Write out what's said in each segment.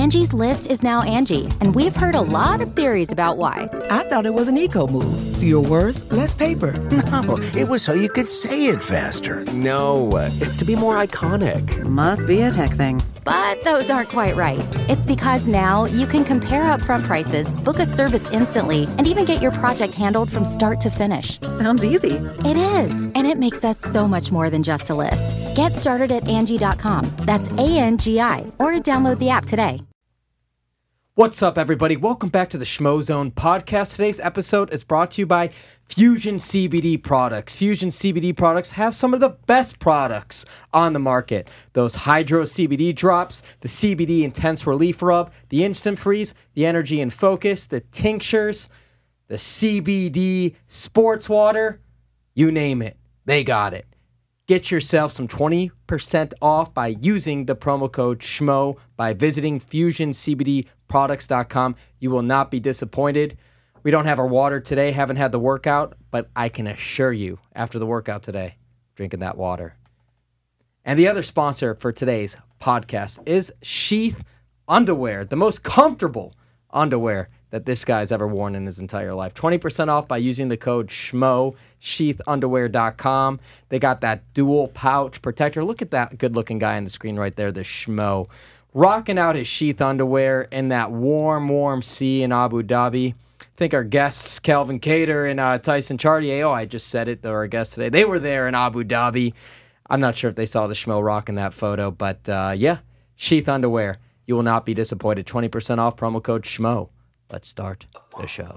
Angie's List is now Angie, and we've heard a lot of theories about why. I thought it was an eco move. Fewer words, less paper. No, it was so you could say it faster. No, it's to be more iconic. Must be a tech thing. But those aren't quite right. It's because now you can compare upfront prices, book a service instantly, and even get your project handled from start to finish. Sounds easy. It is, and it makes us so much more than just a list. Get started at Angie.com. That's ANGI, or download the app today. What's up, everybody? Welcome back to the Schmo Zone podcast. Today's episode is brought to you by Fusion CBD products. Fusion CBD products has some of the best products on the market. Those Hydro CBD drops, the CBD Intense Relief Rub, the Instant Freeze, the Energy and Focus, the tinctures, the CBD Sports Water, you name it, they got it. Get yourself some 20% off by using the promo code SCHMO by visiting FusionCBDProducts.com. You will not be disappointed. We don't have our water today, haven't had the workout, but I can assure you, after the workout today, drinking that water. And the other sponsor for today's podcast is Sheath Underwear, the most comfortable underwear that this guy's ever worn in his entire life. 20% off by using the code SCHMO, sheathunderwear.com. They got that dual pouch protector. Look at that good-looking guy on the screen right there, the Schmo. Rocking out his Sheath underwear in that warm sea in Abu Dhabi. I think our guests, Calvin Cater and Tyson Chartier, I just said it, they're our guests today. They were there in Abu Dhabi. I'm not sure if they saw the Schmo rocking that photo, but yeah, Sheath underwear. You will not be disappointed. 20% off, promo code SCHMO. Let's start the show.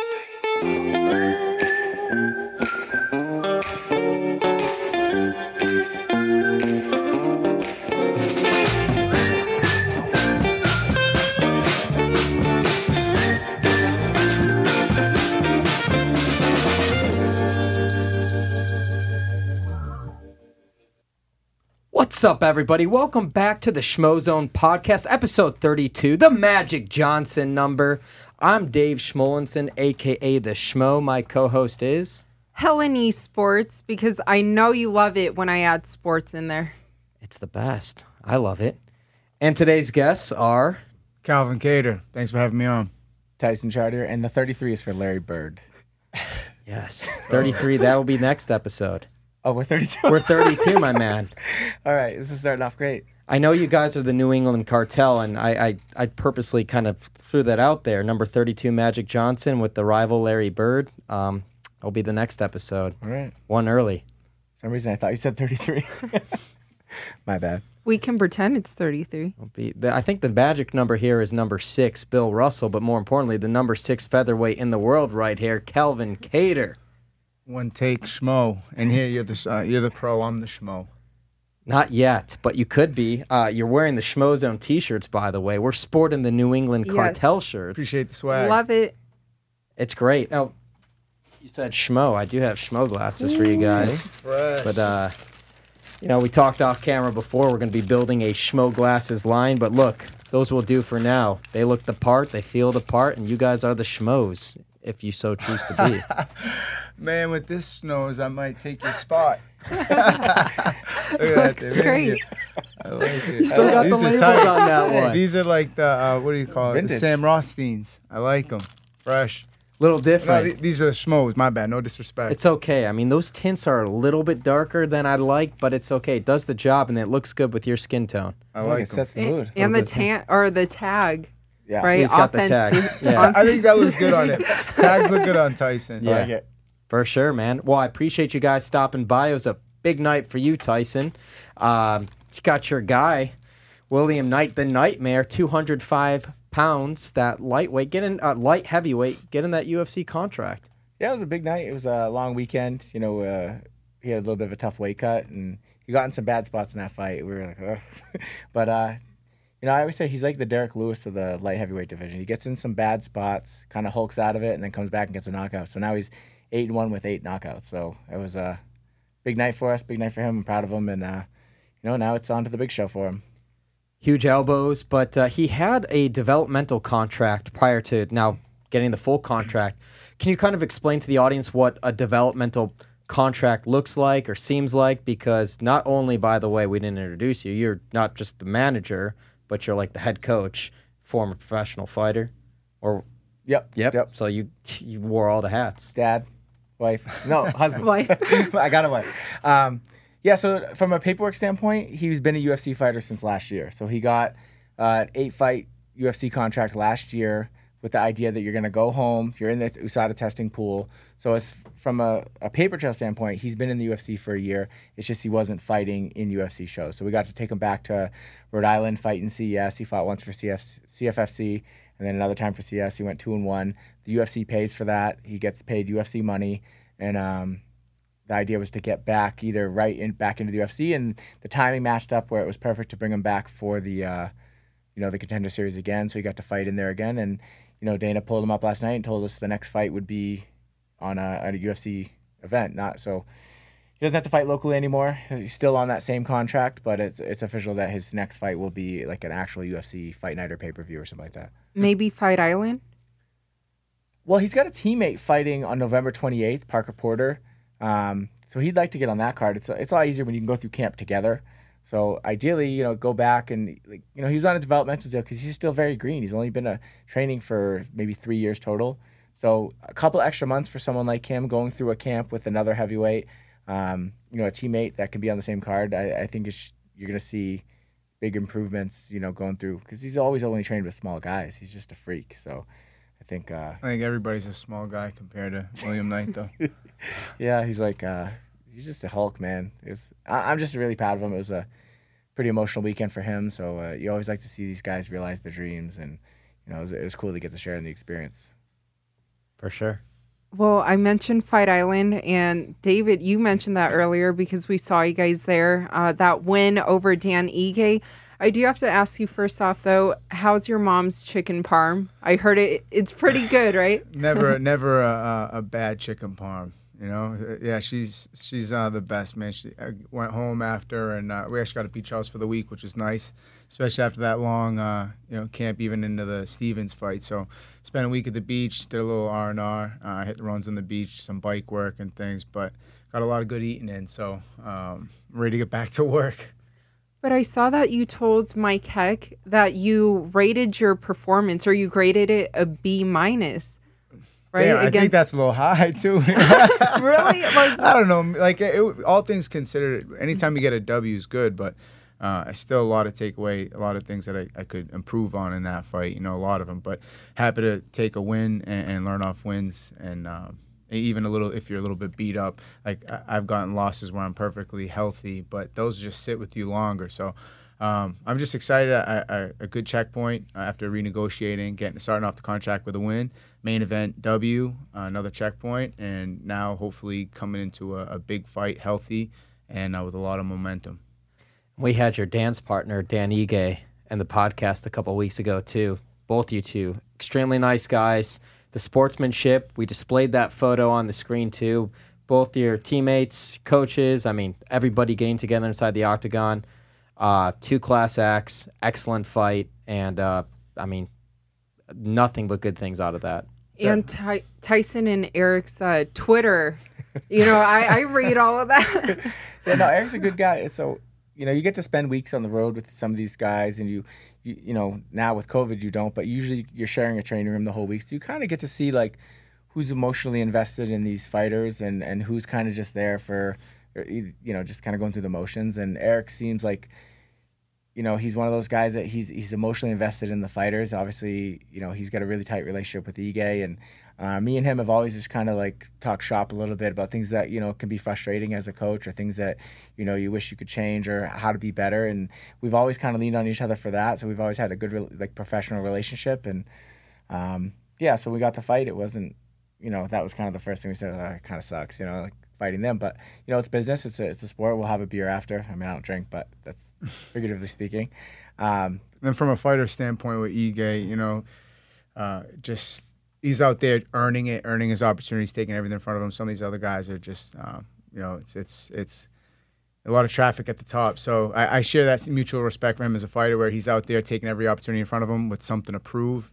What's up, everybody? Welcome back to the Schmo Zone podcast, episode 32, the Magic Johnson number. I'm Dave Schmolenson, a.k.a. The Schmo. My co-host is... Helen Esports, because I know you love it when I add sports in there. It's the best. I love it. And today's guests are... Calvin Cater. Thanks for having me on. Tyson Chartier, and the 33 is for Larry Bird. Yes, 33. That will be next episode. Oh, we're 32? We're 32, my man. All right, this is starting off great. I know you guys are the New England Cartel, and I purposely kind of threw that out there. Number 32, Magic Johnson with the rival Larry Bird. Will be the next episode. All right. One early. For some reason, I thought you said 33. My bad. We can pretend it's 33. I think the magic number here is number 6, Bill Russell, but more importantly, the number 6 featherweight in the world right here, Calvin Cater. One take Schmo, and here you're the pro. I'm the Schmo. Not yet, but you could be. You're wearing the Schmo Zone t-shirts, by the way. We're sporting the New England Cartel shirts. Appreciate the swag. Love it. It's great. Oh, you said Schmo. I do have Schmo glasses for you guys. Fresh. But we talked off camera before. We're going to be building a Schmo glasses line, but look, those will do for now. They look the part, they feel the part, and you guys are the Schmos, if you so choose to be. Man, with this nose, I might take your spot. Look at that. Looks great. I like it. You still got the These are labels tight. on that one. These are like the, what do you call it? Vintage. The Sam Rothsteins. I like them. Fresh. Little No, different. these are the Schmos. My bad. No disrespect. It's okay. I mean, those tints are a little bit darker than I'd like, but it's okay. It does the job, and it looks good with your skin tone. I It like them. sets the mood. And the tag. Yeah. Right? He's got the tag. Yeah. I think that looks good on it. Tags look good on Tyson. Yeah. I like it. For sure, man. Well, I appreciate you guys stopping by. It was a big night for you, Tyson. You got your guy, William Knight, the Nightmare, 205 pounds, that lightweight, light heavyweight, getting that UFC contract. Yeah, it was a big night. It was a long weekend. He had a little bit of a tough weight cut, and he got in some bad spots in that fight. We were like, ugh. But, I always say he's like the Derek Lewis of the light heavyweight division. He gets in some bad spots, kind of hulks out of it, and then comes back and gets a knockout. So now he's 8-1 with 8 knockouts. So it was a big night for us, big night for him. I'm proud of him, and now it's on to the big show for him. Huge elbows, but he had a developmental contract prior to now getting the full contract. Can you kind of explain to the audience what a developmental contract looks like or seems like? Because not only, by the way, we didn't introduce you, you're not just the manager, but you're like the head coach former professional fighter, or Yep. So you wore all the hats. Dad, wife, no, husband. Wife. I got a wife. Yeah, so from a paperwork standpoint, he's been a UFC fighter since last year. So he got an 8-fight UFC contract last year with the idea that you're going to go home, you're in the USADA testing pool. So as from a paper trail standpoint, he's been in the UFC for a year. It's just he wasn't fighting in UFC shows. So we got to take him back to Rhode Island, fight in CES. He fought once for CFFC, and then another time for CS. He went 2-1. The UFC pays for that. He gets paid UFC money, and the idea was to get back either back into the UFC, and the timing matched up where it was perfect to bring him back for the the Contender Series again. So he got to fight in there again, and Dana pulled him up last night and told us the next fight would be on a UFC event. So he doesn't have to fight locally anymore. He's still on that same contract, but it's official that his next fight will be like an actual UFC fight night or pay-per-view or something like that. Maybe Fight Island? Well, he's got a teammate fighting on November 28th, Parker Porter. So he'd like to get on that card. It's a lot easier when you can go through camp together. So ideally, go back and he was on a developmental deal because he's still very green. He's only been training for maybe 3 years total. So a couple extra months for someone like him going through a camp with another heavyweight, a teammate that can be on the same card. I think you're going to see big improvements, going through, because he's always only trained with small guys. He's just a freak. So I think everybody's a small guy compared to William Knight, though. Yeah, he's he's just a Hulk, man. I'm just really proud of him. It was a pretty emotional weekend for him. So you always like to see these guys realize their dreams, and it was cool to get to share in the experience. For sure. Well, I mentioned Fight Island, and David, you mentioned that earlier because we saw you guys there. That win over Dan Ige. I do have to ask you first off, though, how's your mom's chicken parm? I heard it's pretty good, right? Never a bad chicken parm. Yeah, she's the best, man. She went home after, and we actually got a beach house for the week, which is nice, especially after that long, camp, even into the Stevens fight. So spent a week at the beach, did a little R&R, hit the runs on the beach, some bike work and things, but got a lot of good eating in. So ready to get back to work. But I saw that you told Mike Heck that you rated your performance, or you graded it a B-. Right? Damn, I think that's a little high too. Really? I don't know. All things considered, anytime you get a W is good, but still a lot of takeaway, a lot of things that I could improve on in that fight. A lot of them. But happy to take a win and learn off wins, and even if you're a little bit beat up. I've gotten losses where I'm perfectly healthy, but those just sit with you longer. So. I'm just excited. A good checkpoint after renegotiating, starting off the contract with a win. Main event W, another checkpoint, and now hopefully coming into a big fight healthy and with a lot of momentum. We had your dance partner, Dan Ige, and the podcast a couple weeks ago, too. Both you two. Extremely nice guys. The sportsmanship, we displayed that photo on the screen, too. Both your teammates, coaches, everybody getting together inside the octagon. 2 class acts, excellent fight, and nothing but good things out of that. And Tyson and Eric's Twitter, I read all of that. Yeah, no, Eric's a good guy. So you get to spend weeks on the road with some of these guys, and you now with COVID you don't, but usually you're sharing a training room the whole week, so you kind of get to see who's emotionally invested in these fighters and who's kind of just there for just kind of going through the motions. And Eric seems like he's one of those guys that he's emotionally invested in the fighters. Obviously, he's got a really tight relationship with Ige, and me and him have always just kind of talk shop a little bit about things that can be frustrating as a coach, or things that you wish you could change, or how to be better. And we've always kind of leaned on each other for that. So we've always had a good professional relationship. And so we got the fight. It wasn't that was kind of the first thing we said. It kind of sucks, fighting them, but it's business. It's a sport. We'll have a beer after. I don't drink, but that's figuratively speaking. Then from a fighter standpoint with Ige, just he's out there earning his opportunities, taking everything in front of him. Some of these other guys are just it's a lot of traffic at the top. So I share that mutual respect for him as a fighter, where he's out there taking every opportunity in front of him with something to prove,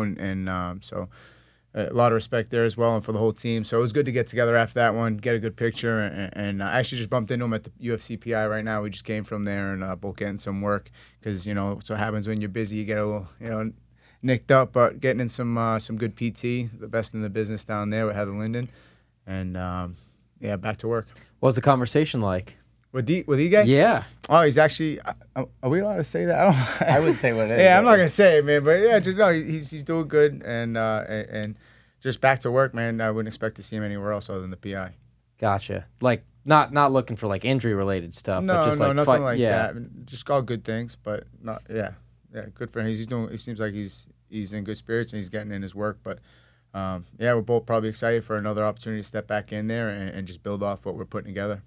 so a lot of respect there as well, and for the whole team. So it was good to get together after that one, get a good picture, and I actually just bumped into him at the UFC PI right now. We just came from there and both getting some work, because, so it happens when you're busy, you get a little, nicked up, but getting in some good PT, the best in the business down there with Heather Linden, and back to work. What was the conversation like? With Ige? Yeah. Oh, he's actually. Are we allowed to say that? I would say what it is. Yeah, I'm not gonna say it, man. But yeah, just no, he's doing good, and just back to work, man. I wouldn't expect to see him anywhere else other than the PI. Gotcha. Like not looking for like injury related stuff, No, but just no, like nothing like yeah. that. Just all good things, but not. Yeah, good for him. He's doing. It seems like he's in good spirits and he's getting in his work. But we're both probably excited for another opportunity to step back in there and just build off what we're putting together.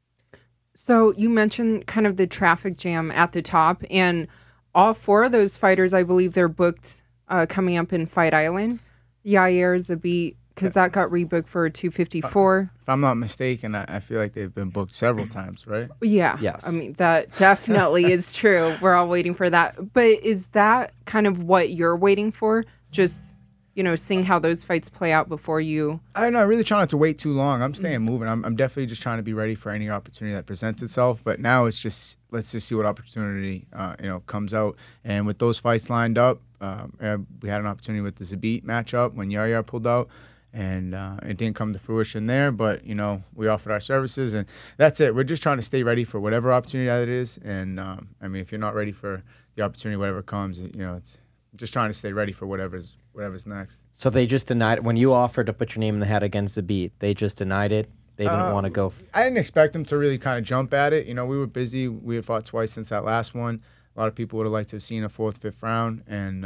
So you mentioned kind of the traffic jam at the top, and all 4 of those fighters, I believe they're booked coming up in Fight Island. Yair, Zabit, because that got rebooked for 254. If I'm not mistaken, I feel like they've been booked several times, right? Yeah. Yes. I mean, that definitely is true. We're all waiting for that. But is that kind of what you're waiting for? Just, seeing how those fights play out before you... I know. I really try not to wait too long. I'm staying moving. I'm definitely just trying to be ready for any opportunity that presents itself. But now it's just, let's just see what opportunity, comes out. And with those fights lined up, we had an opportunity with the Zabit matchup when Yair pulled out. And it didn't come to fruition there, but, we offered our services, and that's it. We're just trying to stay ready for whatever opportunity that it is. And, if you're not ready for the opportunity, whatever comes, it's just trying to stay ready for whatever's next. So they just denied it. When you offered to put your name in the hat against Zabit, they just denied it? They didn't want to go? I didn't expect them to really kind of jump at it. We were busy. We had fought twice since that last one. A lot of people would have liked to have seen a 4th, 5th round, and...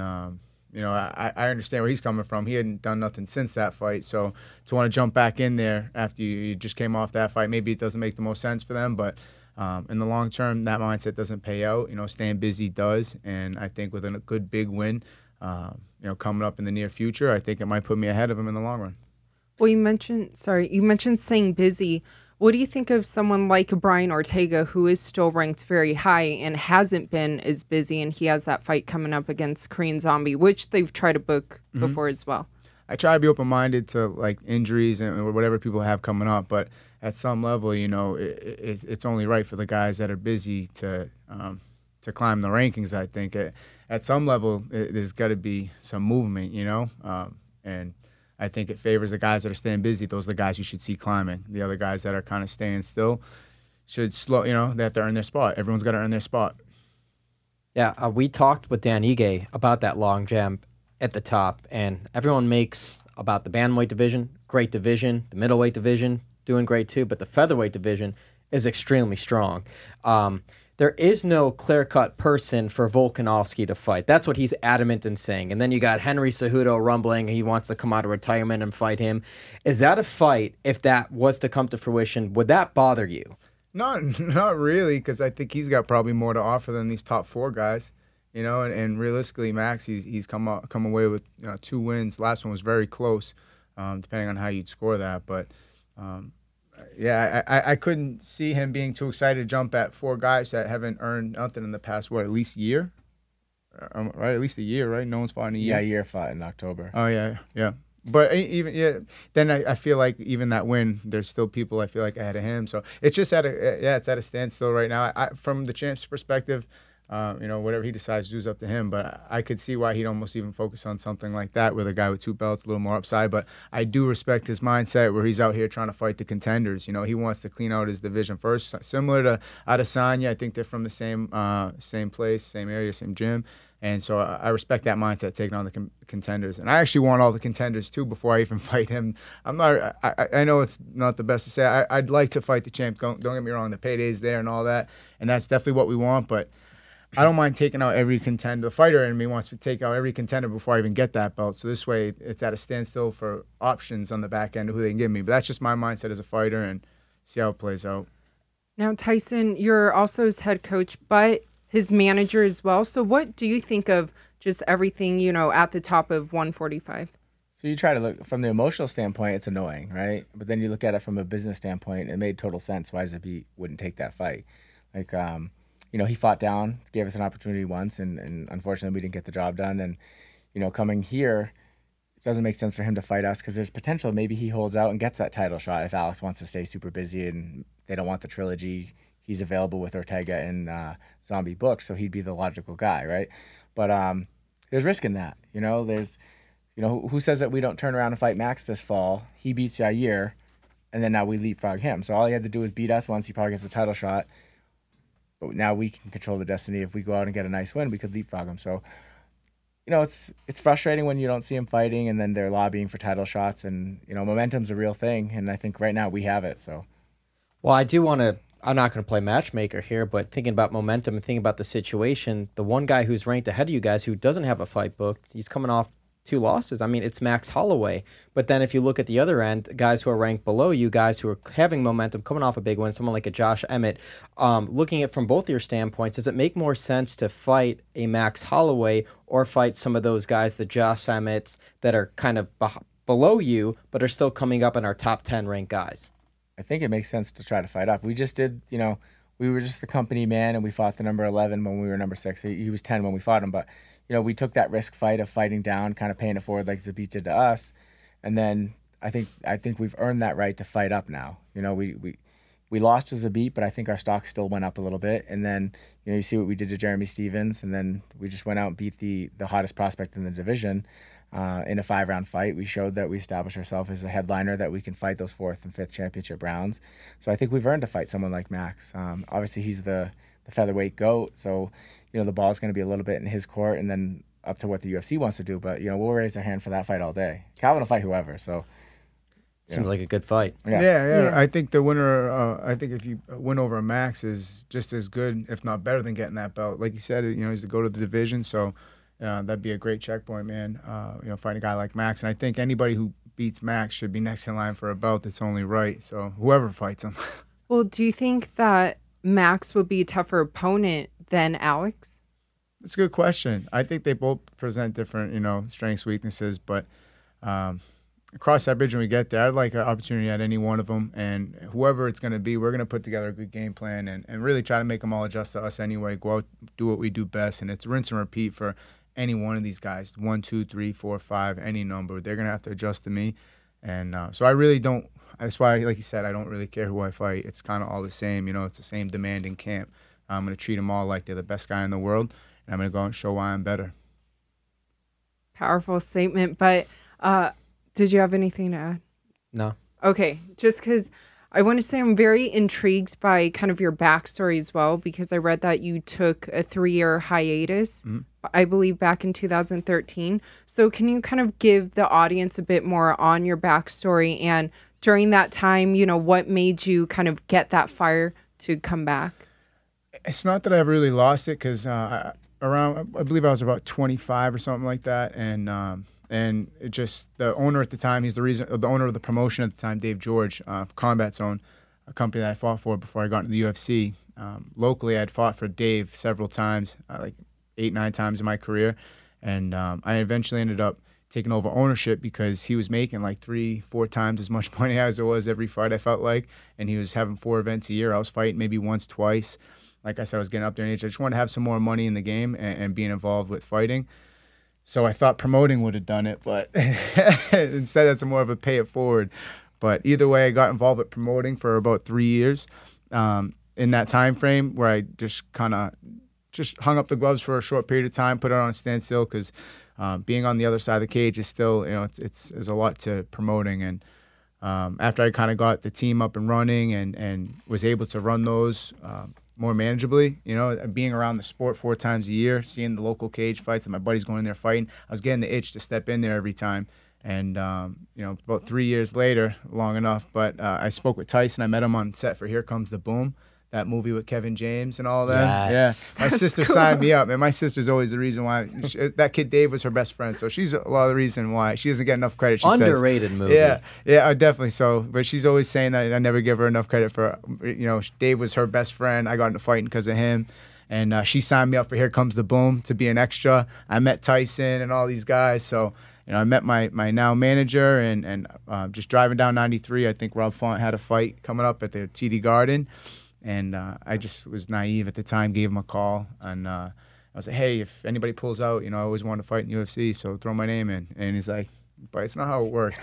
I understand where he's coming from. He hadn't done nothing since that fight, so to want to jump back in there after you just came off that fight, maybe it doesn't make the most sense for them. But in the long term, that mindset doesn't pay out. Staying busy does, and I think with a good big win, coming up in the near future, I think it might put me ahead of him in the long run. Well, you mentioned staying busy. What do you think of someone like Brian Ortega, who is still ranked very high and hasn't been as busy, and he has that fight coming up against Korean Zombie, which they've tried to book before as well? I try to be open-minded to like injuries and whatever people have coming up, but at some level, it's only right for the guys that are busy to climb the rankings. I think at some level, there's got to be some movement, and I think it favors the guys that are staying busy. Those are the guys you should see climbing. The other guys that are kind of staying still should slow, they have to earn their spot. Everyone's got to earn their spot. Yeah, we talked with Dan Ige about that long jump at the top, and everyone makes about the bantamweight division, great division, the middleweight division, doing great too, but the featherweight division is extremely strong. There is no clear-cut person for Volkanovski to fight. That's what he's adamant in saying. And then you got Henry Cejudo rumbling. He wants to come out of retirement and fight him. Is that a fight, if that was to come to fruition, would that bother you? Not really, because I think he's got probably more to offer than these top 4 guys. And realistically, Max, he's come away with 2 wins. Last one was very close, depending on how you'd score that. But... I couldn't see him being too excited to jump at 4 guys that haven't earned nothing in the past, at least a year? Right, at least a year, right? No one's fought in a year. Yeah, Yair fought in October. Oh, yeah. But then I feel like even that win, there's still people I feel like ahead of him. So it's just it's at a standstill right now. From the champ's perspective, whatever he decides to do is up to him. But I could see why he'd almost even focus on something like that with a guy with 2 belts, a little more upside. But I do respect his mindset where he's out here trying to fight the contenders. He wants to clean out his division first. Similar to Adesanya, I think they're from the same place, same area, same gym. And so I respect that mindset, taking on the contenders. And I actually want all the contenders, too, before I even fight him. I know it's not the best to say. I'd like to fight the champ. Don't get me wrong. The payday's there and all that. And that's definitely what we want. But I don't mind taking out every contender. The fighter in me wants to take out every contender before I even get that belt. So this way, it's at a standstill for options on the back end of who they can give me. But that's just my mindset as a fighter, and see how it plays out. Now, Tyson, you're also his head coach, but his manager as well. So what do you think of just everything, at the top of 145? So you try to look from the emotional standpoint, it's annoying, right? But then you look at it from a business standpoint, it made total sense why Zabit wouldn't take that fight. Like, he fought down, gave us an opportunity once, and unfortunately we didn't get the job done. And, coming here, it doesn't make sense for him to fight us because there's potential maybe he holds out and gets that title shot if Alex wants to stay super busy and they don't want the trilogy. He's available with Ortega and Zombie books, so he'd be the logical guy, right? But there's risk in that. Who says that we don't turn around and fight Max this fall? He beats Yair, and then now we leapfrog him. So all he had to do was beat us once. He probably gets the title shot. But now we can control the destiny. If we go out and get a nice win, we could leapfrog him. So, it's frustrating when you don't see him fighting, and then they're lobbying for title shots. And momentum's a real thing, and I think right now we have it. So, well, I'm not going to play matchmaker here, but thinking about momentum and thinking about the situation, the one guy who's ranked ahead of you guys who doesn't have a fight booked, he's coming off 2 losses. I mean, it's Max Holloway. But then if you look at the other end, guys who are ranked below you, guys who are having momentum, coming off a big win, someone like a Josh Emmett, looking at it from both your standpoints, does it make more sense to fight a Max Holloway or fight some of those guys, the Josh Emmets, that are kind of below you but are still coming up in our top 10 ranked guys? I think it makes sense to try to fight up. We just did, we were just the company man, and we fought the number 11 when we were number 6. He was 10 when we fought him, but we took that risk fight of fighting down, kind of paying it forward like Zabit did to us, and then I think we've earned that right to fight up now. We lost to Zabit, but I think our stock still went up a little bit, and then you see what we did to Jeremy Stevens, and then we just went out and beat the hottest prospect in the division in a 5-round fight. We showed that we established ourselves as a headliner, that we can fight those 4th and 5th championship rounds. So I think we've earned to fight someone like Max. Obviously, he's the featherweight GOAT, so the ball's going to be a little bit in his court, and then up to what the UFC wants to do. But we'll raise our hand for that fight all day. Calvin will fight whoever. So seems like a good fight. Yeah. I think the winner. I think if you win over a Max is just as good, if not better, than getting that belt. Like you said, he's to go to the division. So that'd be a great checkpoint, man. Fighting a guy like Max, and I think anybody who beats Max should be next in line for a belt. It's only right. So whoever fights him. Well, do you think that Max would be a tougher opponent than Alex? That's a good question. I think they both present different, strengths, weaknesses, but cross that bridge when we get there. I'd like an opportunity at any one of them, and whoever it's going to be, we're going to put together a good game plan and really try to make them all adjust to us anyway, go out, do what we do best, and it's rinse and repeat for any one of these guys, 1, 2, 3, 4, 5, any number. They're going to have to adjust to me, and so I really don't. That's why, like you said, I don't really care who I fight. It's kind of all the same. It's the same demanding camp. I'm going to treat them all like they're the best guy in the world, and I'm going to go out and show why I'm better. Powerful statement, but did you have anything to add? No. Okay, just because I want to say I'm very intrigued by kind of your backstory as well, because I read that you took a 3-year hiatus, I believe back in 2013. So can you kind of give the audience a bit more on your backstory, and during that time, what made you kind of get that fire to come back? It's not that I've really lost it, because I believe I was about 25 or something like that, and it just, the owner at the time, the owner of the promotion at the time, Dave George, Combat Zone, a company that I fought for before I got into the UFC. Locally, I'd fought for Dave several times, like 8-9 times in my career, and I eventually ended up taking over ownership because he was making like 3-4 times as much money as it was every fight, I felt like, and he was having 4 events a year. I was fighting maybe once, twice. Like I said, I was getting up there in age. I just wanted to have some more money in the game and being involved with fighting. So I thought promoting would have done it, but instead it's more of a pay it forward. But either way, I got involved with promoting for about 3 years. In that time frame where I just kind of hung up the gloves for a short period of time, put it on a standstill, because being on the other side of the cage is still, there's a lot to promoting. And after I kind of got the team up and running and was able to run those more manageably, being around the sport 4 times a year, seeing the local cage fights that my buddies going in there fighting, I was getting the itch to step in there every time. And, about 3 years later, long enough, but I spoke with Tyson. I met him on set for Here Comes the Boom, that movie with Kevin James and all that. Yes. Yeah. My sister signed me up, and my sister's always the reason why. That kid Dave was her best friend, so she's a lot of the reason why. She doesn't get enough credit, she Underrated says. movie. Yeah, definitely so. But she's always saying that I never give her enough credit for, Dave was her best friend. I got into fighting because of him. And she signed me up for Here Comes the Boom to be an extra. I met Tyson and all these guys, so... I met my now manager, and just driving down 93, I think Rob Font had a fight coming up at the TD Garden, and I just was naive at the time, gave him a call, and I was like, hey, if anybody pulls out, I always want to fight in UFC, so throw my name in. And he's like, but it's not how it works.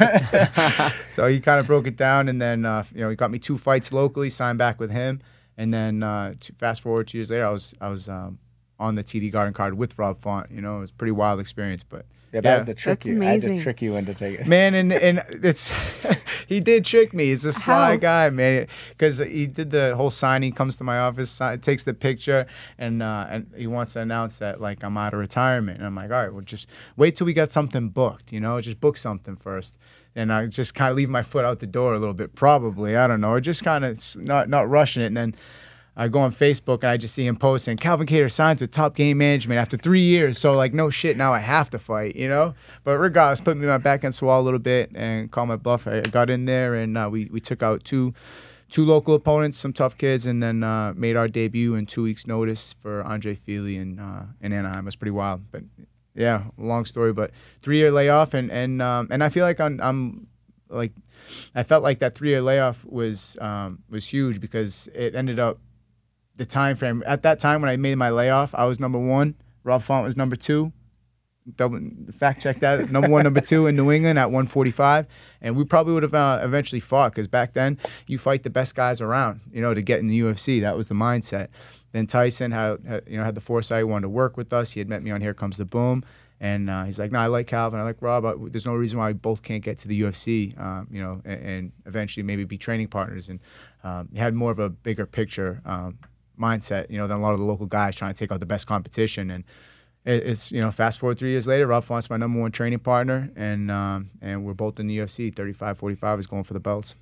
So he kind of broke it down, and then he got me 2 fights locally, signed back with him, and then fast forward 2 years later, I was on the TD Garden card with Rob Font. You know, it was a pretty wild experience, but. Yeah, but I had to trick That's you. I had to amazing. trick you into taking it. Man, and it's he did trick me. He's a sly How? guy, man. Because he did the whole signing, comes to my office, takes the picture, and he wants to announce that like I'm out of retirement. And I'm like, all right, well, just wait till we got something booked. You know, just book something first. And I just kind of leave my foot out the door a little bit, probably. I don't know, or just kind of not rushing it, and then. I go on Facebook and I just see him posting, Calvin Kattar signs with Top Game Management after 3 years. So, like, no shit, now I have to fight, you know? But regardless, put me in my back against the wall a little bit and call my bluff. I got in there and we took out two local opponents, some tough kids, and then made our debut in 2 weeks' notice for Andre Feely in Anaheim. It was pretty wild. But, yeah, long story. But 3-year layoff, and I feel like I'm like, I felt like that 3-year layoff was huge because it ended up, the time frame at that time when I made my layoff, I was number 1. Rob Font was number 2. Fact check that. Number 1, number 2 in New England at 145, and we probably would have eventually fought because back then you fight the best guys around, you know, to get in the UFC. That was the mindset. Then Tyson had the foresight, wanted to work with us. He had met me on Here Comes the Boom. And he's like, no, I like Calvin. I like Rob. There's no reason why we both can't get to the UFC, you know, and eventually maybe be training partners. And he had more of a bigger picture mindset, you know, than a lot of the local guys trying to take out the best competition. And it's, you know, fast forward 3 years later, Rob Font's my number 1 training partner, and we're both in the UFC. 35-45 is going for the belts.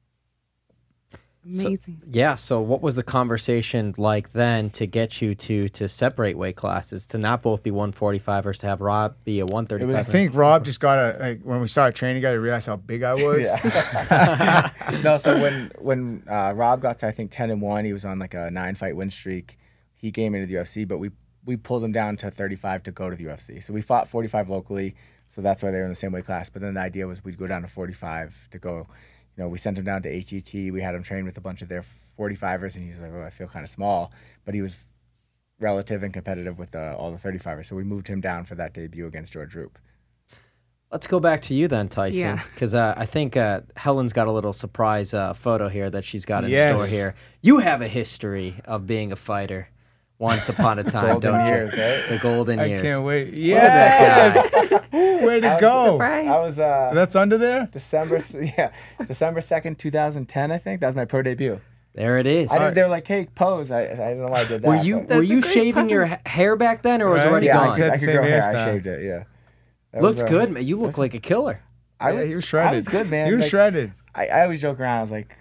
Amazing. So what was the conversation like then to get you to separate weight classes, to not both be 145 versus to have Rob be a 135? I think Rob just got when we started training together, he realized how big I was. Yeah. No, so when Rob got to, I think, 10-1, he was on like a 9-fight win streak. He came into the UFC, but we pulled him down to 35 to go to the UFC. So we fought 45 locally, so that's why they were in the same weight class. But then the idea was we'd go down to 45 to go. You know, we sent him down to HET. We had him train with a bunch of their 45ers, and he's like, oh, I feel kind of small. But he was relative and competitive with all the 35ers. So we moved him down for that debut against George Roop. Let's go back to you then, Tyson, Yeah. because I think Helen's got a little surprise photo here that she's got in Yes. store here. You have a history of being a fighter once upon a time, Golden don't years, you? right? The golden I years. can't wait. at Yes. Ooh, where'd it go? Surprise. I was That's under there? December 2nd, 2010, I think. That was my pro debut. There it is. They were like, hey, pose. I don't know why I did that. Were you but- That's were a you great shaving your pose. hair back then, or was it Right. already Yeah, gone? I could Same grow hair. I hairstyle. shaved it, yeah. That Looks was, good, man. You look like a killer. I was, he was shredded. I was good, man. He was Like, shredded. I always joke around. I was like,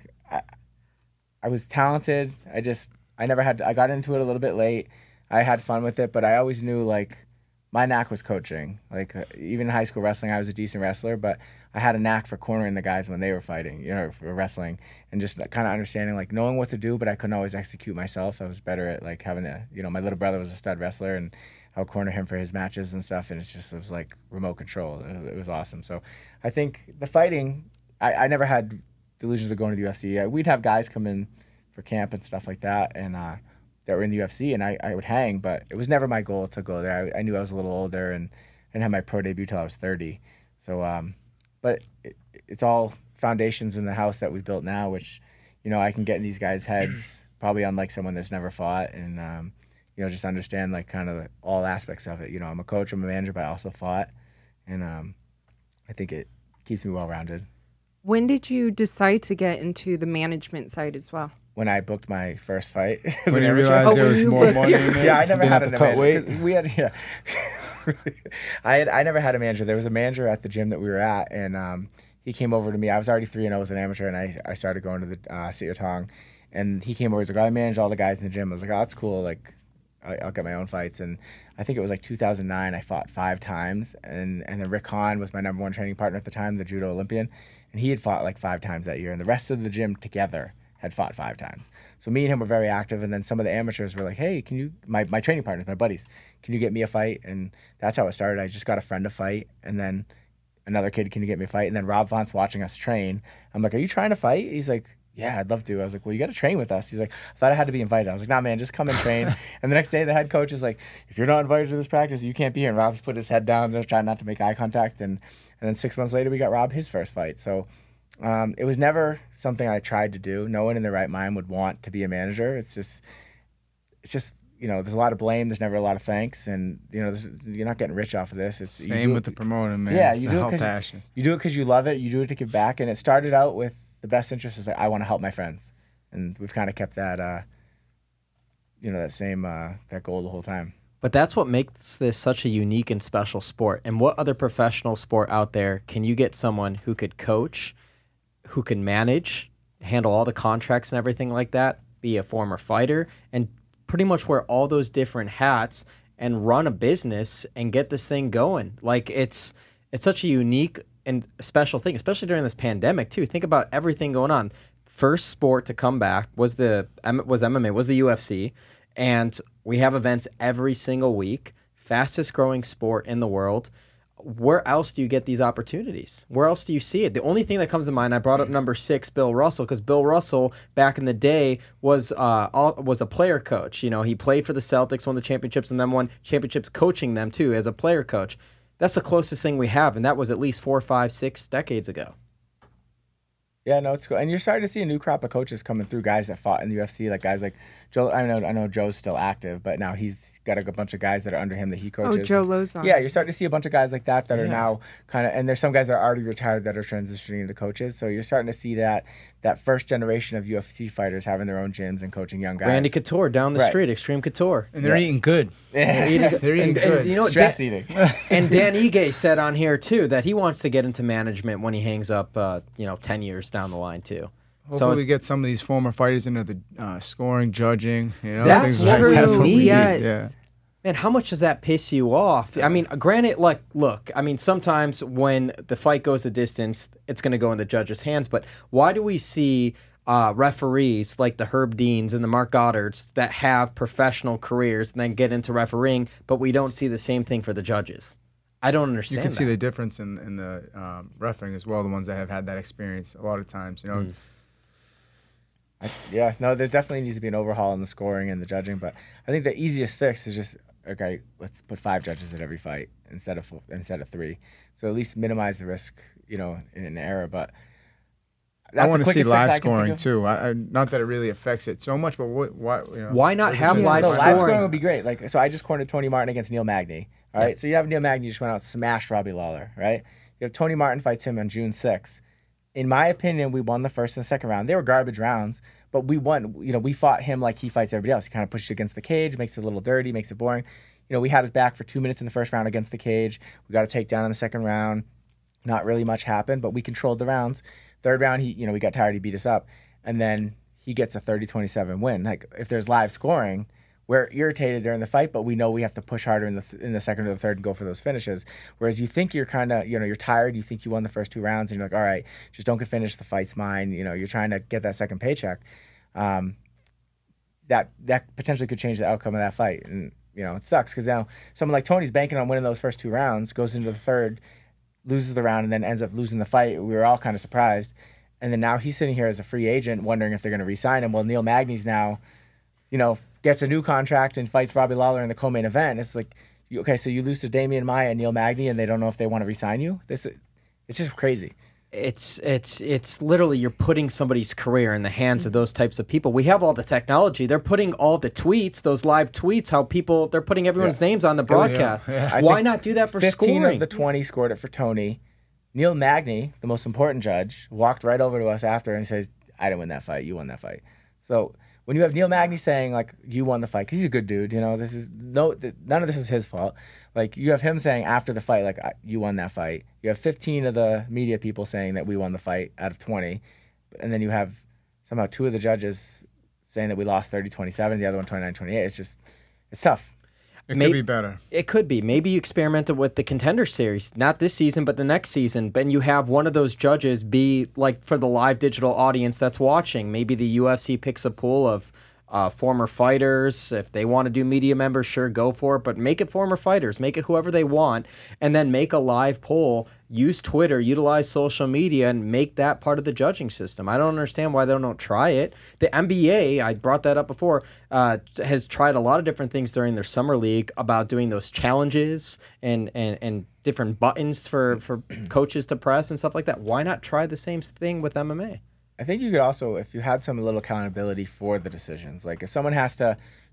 I was talented. I got into it a little bit late. I had fun with it, but I always knew like my knack was coaching. Like even in high school wrestling, I was a decent wrestler, but I had a knack for cornering the guys when they were fighting, you know, for wrestling, and just kind of understanding, like knowing what to do, but I couldn't always execute myself. I was better at like having my little brother was a stud wrestler, and I would corner him for his matches and stuff, and it was like remote control. It was awesome. So I think the fighting, I never had delusions of going to the UFC. We'd have guys come in for camp and stuff like that, and that were in the UFC, and I would hang, but it was never my goal to go there. I knew I was a little older, and I didn't have my pro debut till I was 30. So, but it's all foundations in the house that we've built now, which, you know, I can get in these guys' heads, probably unlike someone that's never fought, and, you know, just understand, like, kind of all aspects of it. You know, I'm a coach, I'm a manager, but I also fought, and I think it keeps me well-rounded. When did you decide to get into the management side as well? When I booked my first fight as When an you amateur. realized Oh, there when was you more booked money your- in it, Yeah, I never you had didn't a have to cut manager. weight. We had, I never had a manager. There was a manager at the gym that we were at, and he came over to me. I was already 3-0 as an amateur, and I started going to the Siotong, and he came over. He's like, I manage all the guys in the gym. I was like, oh, that's cool. Like, I'll get my own fights. And I think it was like 2009. I fought 5 times, and then Rick Hahn was my number 1 training partner at the time, the judo Olympian, and he had fought like 5 times that year, and the rest of the gym together had fought 5 times. So me and him were very active, and then some of the amateurs were like, hey, can you, my training partners, my buddies, can you get me a fight? And that's how it started. I just got a friend to fight, and then another kid, can you get me a fight? And then Rob Font's watching us train. I'm like, are you trying to fight? He's like, yeah, I'd love to. I was like, well, you got to train with us. He's like, I thought I had to be invited. I was like, nah, man, just come and train. And the next day, the head coach is like, if you're not invited to this practice, you can't be here. And Rob's put his head down, just trying not to make eye contact. And then 6 months later, we got Rob his first fight. So it was never something I tried to do. No one in their right mind would want to be a manager. It's just, there's a lot of blame. There's never a lot of thanks, and you're not getting rich off of this. It's Same with the promoting, man. Yeah, It's you a do it hell because passion. you do it because you love it. You do it to give back, and it started out with the best interest is like I want to help my friends, and we've kind of kept that that same that goal the whole time. But that's what makes this such a unique and special sport. And what other professional sport out there can you get someone who could coach, who can manage, handle all the contracts and everything like that, be a former fighter, and pretty much wear all those different hats and run a business and get this thing going? Like it's such a unique and special thing, especially during this pandemic too. Think about everything going on. First sport to come back was MMA, was the UFC. And we have events every single week. Fastest growing sport in the world. Where else do you get these opportunities? Where else do you see it? The only thing that comes to mind, I brought up number 6, Bill Russell, because Bill Russell back in the day was a player coach. He played for the Celtics, won the championships, and then won championships coaching them too as a player coach. That's the closest thing we have, and that was at least 4, 5, 6 decades ago. Yeah, no, it's cool. And you're starting to see a new crop of coaches coming through, guys that fought in the UFC, like guys like Joe. I know Joe's still active, but now he's got a bunch of guys that are under him that he coaches. Oh, Joe Lozon. Yeah, you're starting to see a bunch of guys like that are now kind of, and there's some guys that are already retired that are transitioning into coaches. So you're starting to see that first generation of UFC fighters having their own gyms and coaching young guys. Randy Couture down the street, Extreme Couture. And they're eating good. Yeah. They're eating good. And, Stress eating. And Dan Ige said on here too that he wants to get into management when he hangs up 10 years down the line too. Hopefully we get some of these former fighters into the scoring, judging. That's things true. That's what we need. Yes. Yeah. Man, how much does that piss you off? I mean, granted, sometimes when the fight goes the distance, it's going to go in the judge's hands. But why do we see referees like the Herb Deans and the Mark Goddards that have professional careers and then get into refereeing, but we don't see the same thing for the judges? I don't understand You can that. see the difference in the refereeing as well, the ones that have had that experience a lot of times, No, there definitely needs to be an overhaul in the scoring and the judging, but I think the easiest fix is just, okay, let's put 5 judges at every fight instead of 3. So at least minimize the risk, in an error. But I want the to see quickest fix live I can think scoring of. too. Not that it really affects it so much, but Why not have live Live scoring? scoring would be great. So I just cornered Tony Martin against Neil Magny. All right, so you have Neil Magny just went out and smashed Robbie Lawler. Right, you have Tony Martin fights him on June 6th. In my opinion, we won the first and the second round. They were garbage rounds, but we won. We fought him like he fights everybody else. He kind of pushes against the cage, makes it a little dirty, makes it boring. We had his back for 2 minutes in the first round against the cage. We got a takedown in the second round. Not really much happened, but we controlled the rounds. Third round, we got tired. He beat us up, and then he gets a 30-27 win. Like if there's live scoring, we're irritated during the fight, but we know we have to push harder in the second or the third and go for those finishes. Whereas you think you're kind of, you're tired. You think you won the first 2 rounds, and you're like, all right, just don't get finished. The fight's mine. You're trying to get that second paycheck. That potentially could change the outcome of that fight, and it sucks because now someone like Tony's banking on winning those first 2 rounds, goes into the third, loses the round, and then ends up losing the fight. We were all kind of surprised, and then now he's sitting here as a free agent, wondering if they're going to re-sign him. Well, Neil Magny's now, gets a new contract and fights Robbie Lawler in the co-main event. It's like, okay, so you lose to Damian Maia and Neil Magny, and they don't know if they want to re-sign you. It's just crazy. It's literally you're putting somebody's career in the hands of those types of people. We have all the technology. They're putting all the tweets, those live tweets, they're putting everyone's names on the broadcast. Yeah. Why not do that for 15 scoring? of the 20 scored it for Tony. Neil Magny, the most important judge, walked right over to us after and says, I didn't win that fight. You won that fight. So when you have Neil Magny saying, like, you won the fight, because he's a good dude, none of this is his fault. Like, you have him saying after the fight, like, you won that fight. You have 15 of the media people saying that we won the fight out of 20. And then you have somehow 2 of the judges saying that we lost 30-27, the other one 29-28. It's tough. It could be better. It could be. Maybe you experimented with the Contender Series, not this season, but the next season. And you have one of those judges be like for the live digital audience that's watching. Maybe the UFC picks a pool of former fighters. If they want to do media members, sure, go for it. But make it former fighters. Make it whoever they want. And then make a live poll. Use Twitter. Utilize social media and make that part of the judging system. I don't understand why they don't try it. The NBA, I brought that up before, has tried a lot of different things during their summer league about doing those challenges and different buttons for coaches to press and stuff like that. Why not try the same thing with MMA? I think you could also, if you had some little accountability for the decisions, like if someone has to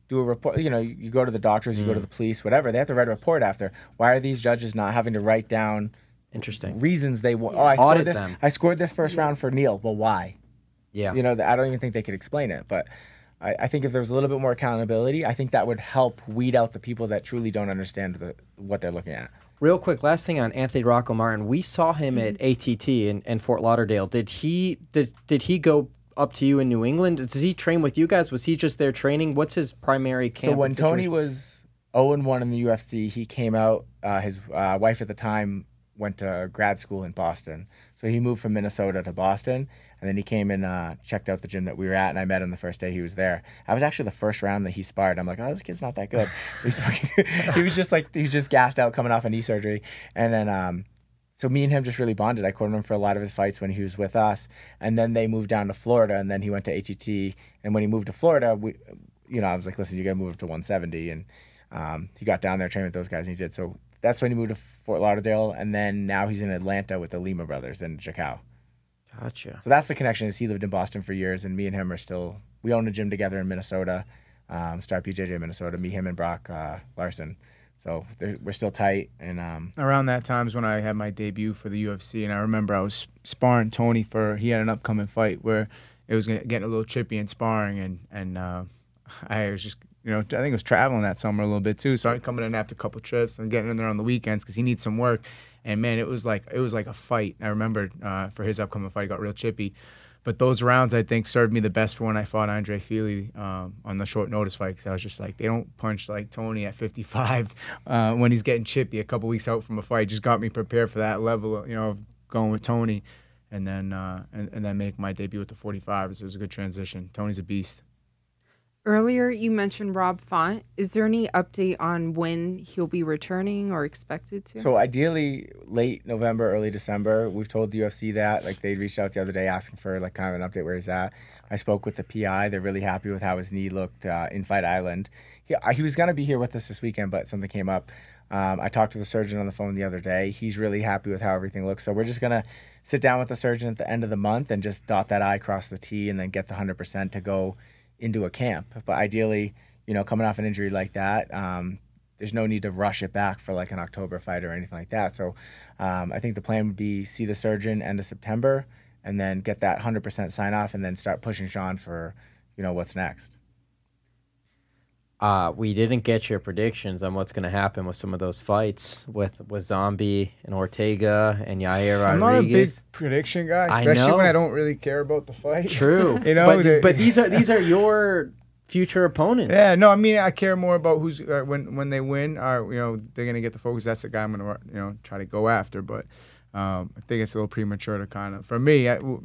do a report. You know, you go to the doctors, you go to the police, whatever. They have to write a report after. Why are these judges not having to write down reasons they want? Oh, I scored this. I scored this first round for Neil. Well, why? Yeah. You know, I don't even think they could explain it. But I think if there was a little bit more accountability, I think that would help weed out the people that truly don't understand what they're looking at. Real quick, last thing on Anthony Rocco Martin. We saw him at ATT in Fort Lauderdale. Did he go up to you in New England? Does he train with you guys? Was he just there training? What's his primary camp? So when Tony was 0-1 in the UFC, he came out. His wife at the time went to grad school in Boston. So he moved from Minnesota to Boston. And then he came and checked out the gym that we were at, and I met him the first day he was there. I was actually the first round that he sparred. I'm like, oh, this kid's not that good. He was just gassed out coming off a knee surgery. And then, so me and him just really bonded. I coached him for a lot of his fights when he was with us. And then they moved down to Florida, and then he went to ATT. And when he moved to Florida, I was like, listen, you got to move up to 170. And he got down there, trained with those guys, and he did. So that's when he moved to Fort Lauderdale. And then now he's in Atlanta with the Lima brothers in Chicago. Gotcha. So that's the connection. Is he lived in Boston for years, and me and him are still. We own a gym together in Minnesota, Star PJJ Minnesota. Me, him, and Brock Larson. So we're still tight. And around that time is when I had my debut for the UFC, and I remember I was sparring Tony he had an upcoming fight where it was getting a little chippy in sparring, and I was just. I think I was traveling that summer a little bit too, so I coming in after a couple trips and getting in there on the weekends because he needs some work. And man, it was like a fight. I remember for his upcoming fight, it got real chippy. But those rounds, I think, served me the best for when I fought Andre Fili on the short notice fight. Because I was just like, they don't punch like Tony at 55 when he's getting chippy a couple weeks out from a fight. Just got me prepared for that level, of going with Tony, and then and then make my debut with the 45. So it was a good transition. Tony's a beast. Earlier, you mentioned Rob Font. Is there any update on when he'll be returning or expected to? So ideally, late November, early December. We've told the UFC that. Like, they reached out the other day asking for like kind of an update where he's at. I spoke with the PI. They're really happy with how his knee looked in Fight Island. He was going to be here with us this weekend, but something came up. I talked to the surgeon on the phone the other day. He's really happy with how everything looks. So we're just going to sit down with the surgeon at the end of the month and just dot that I, cross the T, and then get the 100% to go into a camp. But ideally, coming off an injury like that, there's no need to rush it back for like an October fight or anything like that. So I think the plan would be see the surgeon end of September and then get that 100% sign off and then start pushing Sean for, what's next. We didn't get your predictions on what's going to happen with some of those fights with Zombie and Ortega and Yair Rodriguez. I'm not a big prediction guy, especially when I don't really care about the fight. True. But these are your future opponents. Yeah, no, I mean, I care more about who's when they win. They're going to get the focus. That's the guy I'm going to try to go after. But I think it's a little premature to kind of, for me.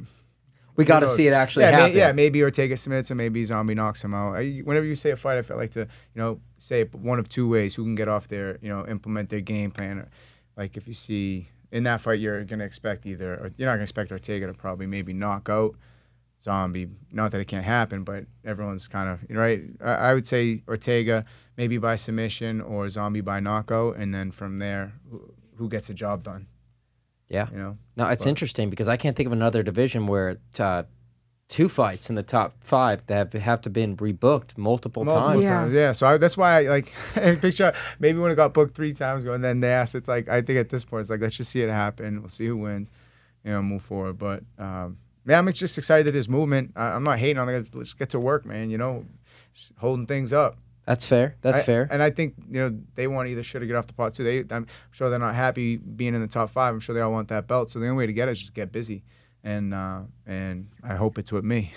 We got to see it actually happen. Maybe Ortega submits or maybe Zombie knocks him out. Whenever you say a fight, I feel like to, say it one of two ways. Who can get off there, implement their game plan. Or, like if you see in that fight, you're going to expect you're not going to expect Ortega to probably maybe knock out Zombie. Not that it can't happen, but everyone's kind of, right? I would say Ortega maybe by submission or Zombie by knockout. And then from there, who gets the job done. Yeah. No, it's interesting because I can't think of another division where two fights in the top 5 that have to been rebooked multiple times. Yeah. So that's why I picture maybe when it got booked 3 times ago and then they asked, it's like, I think at this point, it's like, let's just see it happen. We'll see who wins, move forward. But I'm just excited that there's movement. I'm not hating on it. Let's get to work, man, just holding things up. That's fair. Fair. And I think, they want either should get off the pot too. I'm sure they're not happy being in the top 5. I'm sure they all want that belt. So the only way to get it is just get busy. And I hope it's with me.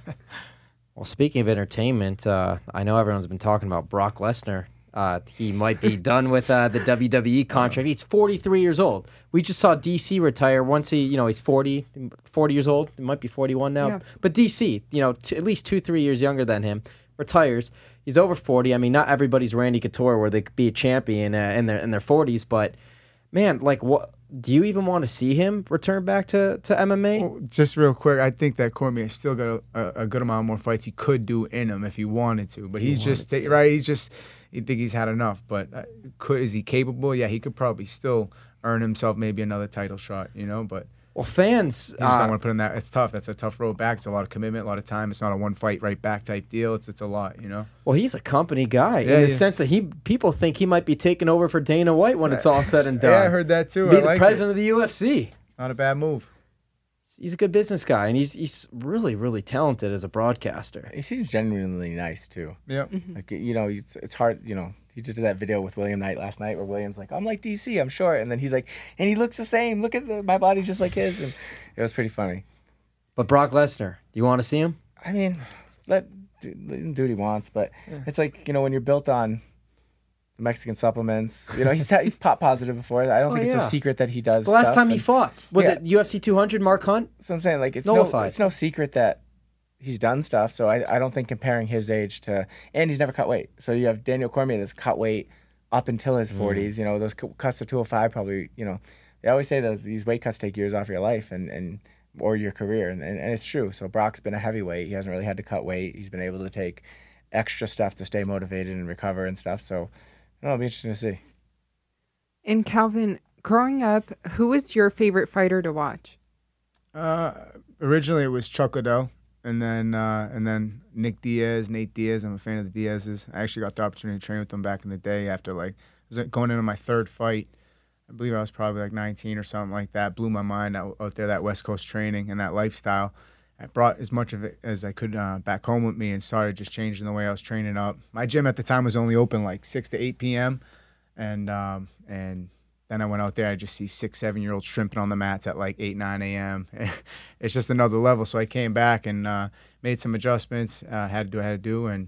Well, speaking of entertainment, I know everyone's been talking about Brock Lesnar. He might be done with the WWE contract. He's 43 years old. We just saw DC retire once he's 40 years old. He might be 41 now. Yeah. But DC, at least 2-3 years younger than him, retires. He's over 40. I mean, not everybody's Randy Couture where they could be a champion in their 40s, but man, like, what do you even want to see him return back to MMA? Well, just real quick, I think that Cormier still got a good amount more fights he could do in him if he wanted to, but he's just right. You think he's had enough, but is he capable? Yeah, he could probably still earn himself maybe another title shot, but Well, fans. You just don't want to put in that. It's tough. That's a tough road back. It's a lot of commitment, a lot of time. It's not a one fight right back type deal. It's a lot, you know. Well, he's a company guy Yeah, in the yeah. sense that people think he might be taking over for Dana White when it's all said and done. Yeah, I heard that too. Be I the like president of the UFC. Not a bad move. He's a good business guy, and he's really, really talented as a broadcaster. He seems genuinely nice too. Yeah. Like, you know, it's hard. You know, he just did that video with William Knight last night, where William's like, "I'm like DC, I'm short," and then he's like, "And he looks the same. Look at my body's just like his," and it was pretty funny. But Brock Lesnar, do you want to see him? I mean, let him do what he wants, but it's like, you know, when you're built on the Mexican supplements, you know, he's pop positive before. I don't think it's a secret that he does. The last stuff, time he and- fought was Yeah. it UFC 200? Mark Hunt. So I'm saying, like, it's Nullified. no secret that he's done stuff. So I don't think comparing his age to, and he's never cut weight. So you have Daniel Cormier that's cut weight up until his 40s. You know, those cuts to 205 probably, you know, they always say that these weight cuts take years off your life and or your career, and it's true. So Brock's been a heavyweight. He hasn't really had to cut weight. He's been able to take extra stuff to stay motivated and recover and stuff. So it'll be interesting to see. And Calvin, growing up, who was your favorite fighter to watch? Originally it was Chuck Liddell, and then Nick Diaz, Nate Diaz. I'm a fan of the Diaz's. I actually got the opportunity to train with them back in the day after going into my third fight. I believe I was probably like 19 or something like that. Blew my mind out there, that West Coast training and that lifestyle. I brought as much of it as I could back home with me and started just changing the way I was training up. My gym at the time was only open like 6 to 8 p.m. And then I went out there. I just see 6, 7-year-olds shrimping on the mats at like 8, 9 a.m. It's just another level. So I came back and made some adjustments. Had to do what I had to do. And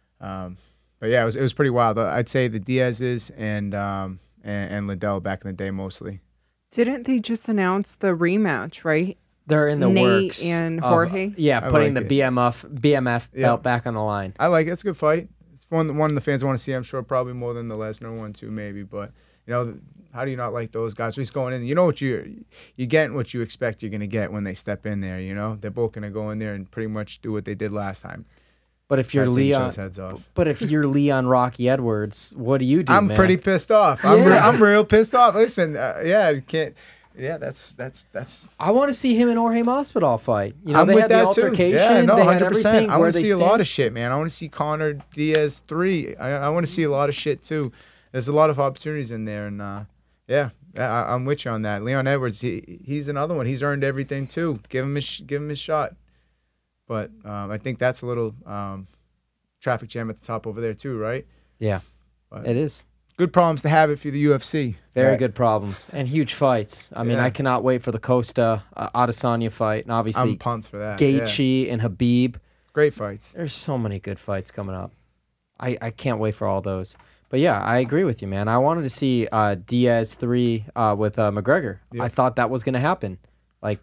but yeah, it was pretty wild. I'd say the Diaz's and Liddell back in the day mostly. Didn't they just announce the rematch, right? They're in the Nate works. and of- Jorge? Yeah, I putting like the it. BMF Yeah. belt back on the line. I like it. It's a good fight. It's one the fans want to see. I'm sure probably more than the Lesnar one too, maybe. But you know, how do you not like those guys? Just going in, you know what you get what you expect you're gonna get when they step in there. You know, they're both gonna go in there and pretty much do what they did last time. But if you're Try to take each Leon, other's heads off. but if you're Leon Rocky Edwards, what do you do? I'm man? pretty pissed off. Yeah. I'm real pissed off. Listen, yeah, you can't. Yeah, that's. I want to see him and Jorge Masvidal fight. You know, I'm they with had the that altercation. too. Yeah, no, they had 100%. everything. I where want to they see a lot stand. of shit, man. I want to see Conor Diaz 3. I want to see a lot of shit too. There's a lot of opportunities in there, and yeah, I'm with you on that. Leon Edwards, he's another one. He's earned everything too. Give him his shot. But I think that's a little traffic jam at the top over there too, right? Yeah, But it is. good problems to have it for the UFC. Very Right. good problems and huge fights. I mean, Yeah. I cannot wait for the Costa Adesanya fight, and obviously I'm pumped for that. Yeah. Gaethje and Habib. Great fights. There's so many good fights coming up. I can't wait for all those. But yeah, I agree with you, man. I wanted to see Diaz 3 with McGregor. Yeah. I thought that was going to happen. Like,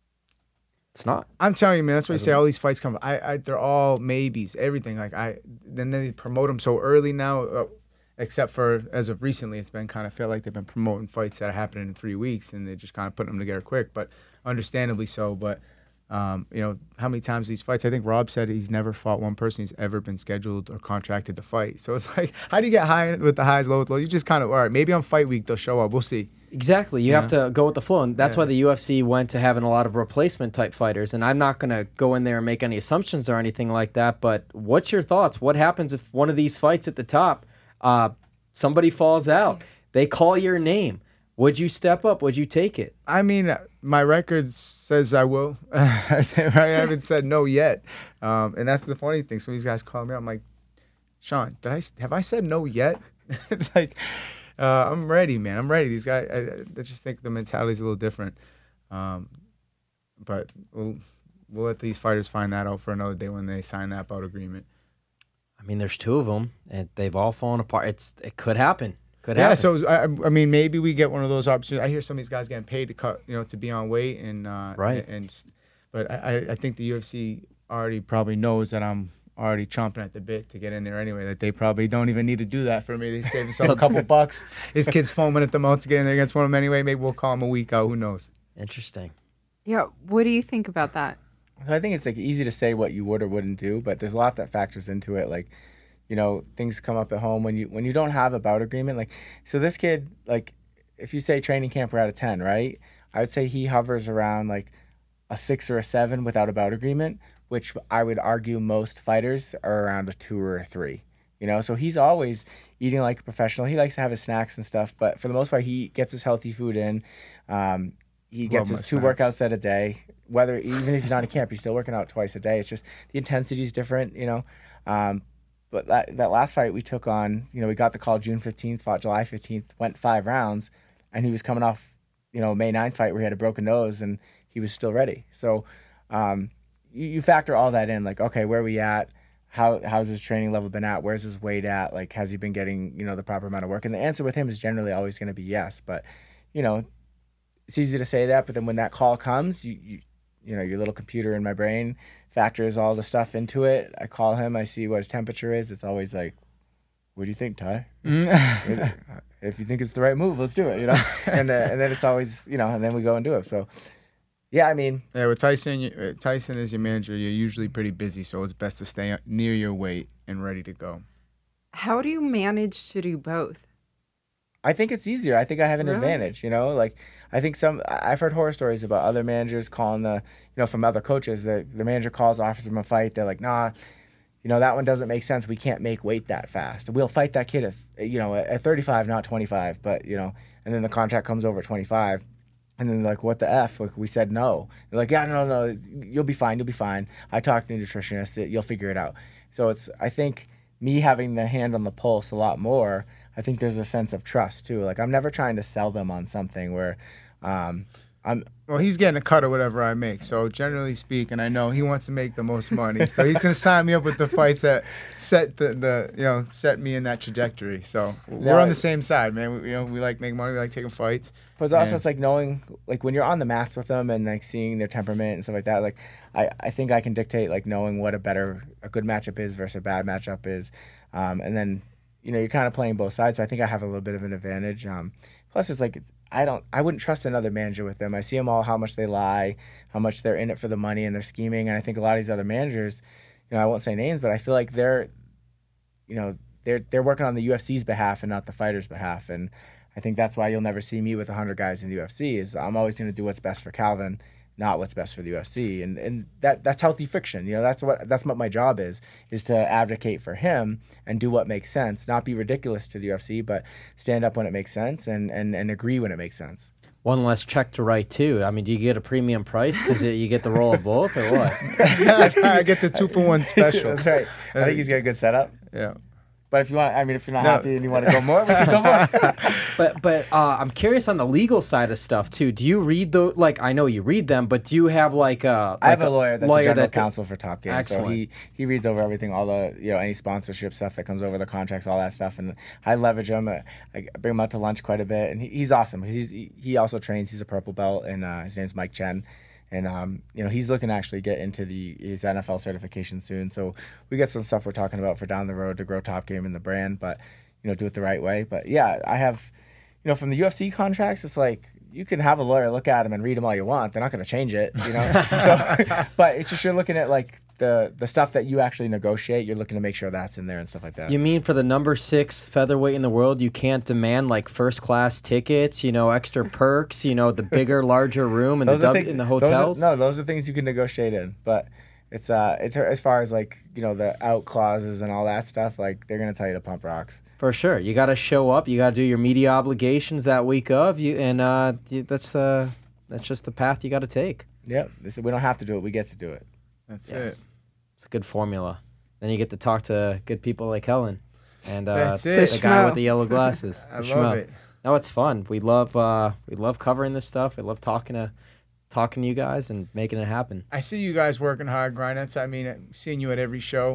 it's not. I'm telling you, man. That's why you say all these fights come. They're all maybes. Everything. Then they promote them so early now. Except for as of recently, it's been kind of felt like they've been promoting fights that are happening in 3 weeks, and they're just kind of putting them together quick. But understandably so. But you know, how many times these fights? I think Rob said he's never fought one person he's ever been scheduled or contracted to fight. So it's like, how do you get high with the highs, low with low? You just kind of, all right, maybe on fight week they'll show up. We'll see. Exactly. You have to go with the flow. And that's why the UFC went to having a lot of replacement type fighters. And I'm not going to go in there and make any assumptions or anything like that. But what's your thoughts? What happens if one of these fights at the top, somebody falls out? They call your name. Would you step up? Would you take it? I mean, my record says I will. I haven't said no yet, and that's the funny thing. Some of these guys call me. I'm like, Sean, have I said no yet? It's like, I'm ready, man. I'm ready. These guys, I just think the mentality is a little different. But we'll let these fighters find that out for another day when they sign that bout agreement. I mean, there's two of them, and they've all fallen apart. It could happen. Could Yeah, happen. so I mean, maybe we get one of those opportunities. I hear some of these guys getting paid to cut, to be on weight, and Right. But I think the UFC already probably knows that I'm already chomping at the bit to get in there anyway. That they probably don't even need to do that for me. They save themselves a couple bucks. His kid's foaming at the mouth to get in there against one of them anyway. Maybe we'll call him a week out. Who knows? Interesting. Yeah. What do you think about that? I think it's like easy to say what you would or wouldn't do, but there's a lot that factors into it. Like, things come up at home when you don't have a bout agreement. Like, so this kid, like, if you say training camp, we're out of 10, right? I would say he hovers around like a 6 or a 7 without a bout agreement, which I would argue most fighters are around a 2 or a 3. So he's always eating like a professional. He likes to have his snacks and stuff, but for the most part, he gets his healthy food in. He gets his 2 workouts at a day. Even if he's not in camp, he's still working out twice a day. It's just the intensity is different, But that last fight we took on, we got the call June 15th, fought July 15th, went 5 rounds, and he was coming off, May 9th fight where he had a broken nose and he was still ready. So you factor all that in, like, okay, where are we at? How's his training level been at? Where's his weight at? Like, has he been getting, the proper amount of work? And the answer with him is generally always going to be yes. But, it's easy to say that, but then when that call comes, your little computer in my brain factors all the stuff into it. I call him, I see what his temperature is. It's always like, what do you think, Ty? If you think it's the right move, let's do it, and then it's always, and then we go and do it. So, yeah, I mean. Yeah, with Tyson as your manager, you're usually pretty busy, so it's best to stay near your weight and ready to go. How do you manage to do both? I think it's easier. I think I have an advantage, like I think I've heard horror stories about other managers calling from other coaches, the manager calls, offers them a fight. They're like, nah, that one doesn't make sense. We can't make weight that fast. We'll fight that kid at 35, not 25, but, and then the contract comes over at 25. And then they're like, what the F? Like, we said no. They're like, yeah, no, you'll be fine. I talked to the nutritionist. You'll figure it out. So I think me having the hand on the pulse a lot more, I think there's a sense of trust too. Like, I'm never trying to sell them on something where Well, he's getting a cut of whatever I make. So generally speaking, I know he wants to make the most money. So he's going to sign me up with the fights that set set me in that trajectory. So we're on the same side, man. We like making money. We like taking fights. But it's also, it's like knowing, like, when you're on the mats with them and like seeing their temperament and stuff like that. Like, I think I can dictate, like, knowing what a good matchup is versus a bad matchup is, and then you're kind of playing both sides. So I think I have a little bit of an advantage. Plus, it's like I wouldn't trust another manager with them. I see them all, how much they lie, how much they're in it for the money, and they're scheming. And I think a lot of these other managers, I won't say names, but I feel like they're working on the UFC's behalf and not the fighter's behalf. And I think that's why you'll never see me with 100 guys in the UFC. Is I'm always going to do what's best for Calvin, not what's best for the UFC. And that's healthy friction. That's what my job is to advocate for him and do what makes sense, not be ridiculous to the UFC, but stand up when it makes sense and agree when it makes sense. One less check to write too. I mean, do you get a premium price because you get the role of both, or what? I get the 2-for-1 special. That's right. I think he's got a good setup. Yeah. But if you want, if you're not happy and you want to go more, we can go more. But I'm curious on the legal side of stuff too. Do you read I know you read them, but do you have I have a lawyer that's a general counsel for Top Game. Excellent. So he reads over everything, all the any sponsorship stuff that comes over, the contracts, all that stuff, and I leverage him. I bring him out to lunch quite a bit, and he's awesome. He also trains. He's a purple belt, and his name's Mike Chen. And he's looking to actually get into his NFL certification soon. So we got some stuff we're talking about for down the road to grow Top Game in the brand, but do it the right way. But yeah, I have, from the UFC contracts, it's like you can have a lawyer look at them and read them all you want. They're not going to change it, So, but it's just you're looking at like the stuff that you actually negotiate. You're looking to make sure that's in there and stuff like that. You mean for the number 6 featherweight in the world, you can't demand like first class tickets, extra perks, the bigger, larger room in the hotels? Those are things you can negotiate in. But it's as far as like the out clauses and all that stuff. Like they're gonna tell you to pump rocks. For sure, you got to show up. You got to do your media obligations that week of you, and that's just the path you got to take. Yep, we don't have to do it. We get to do it. That's it. It's a good formula. Then you get to talk to good people like Helen and That's it. the guy with the yellow glasses. I love it. No, it's fun. We love covering this stuff. We love talking to you guys and making it happen. I see you guys working hard, grinding. Seeing you at every show.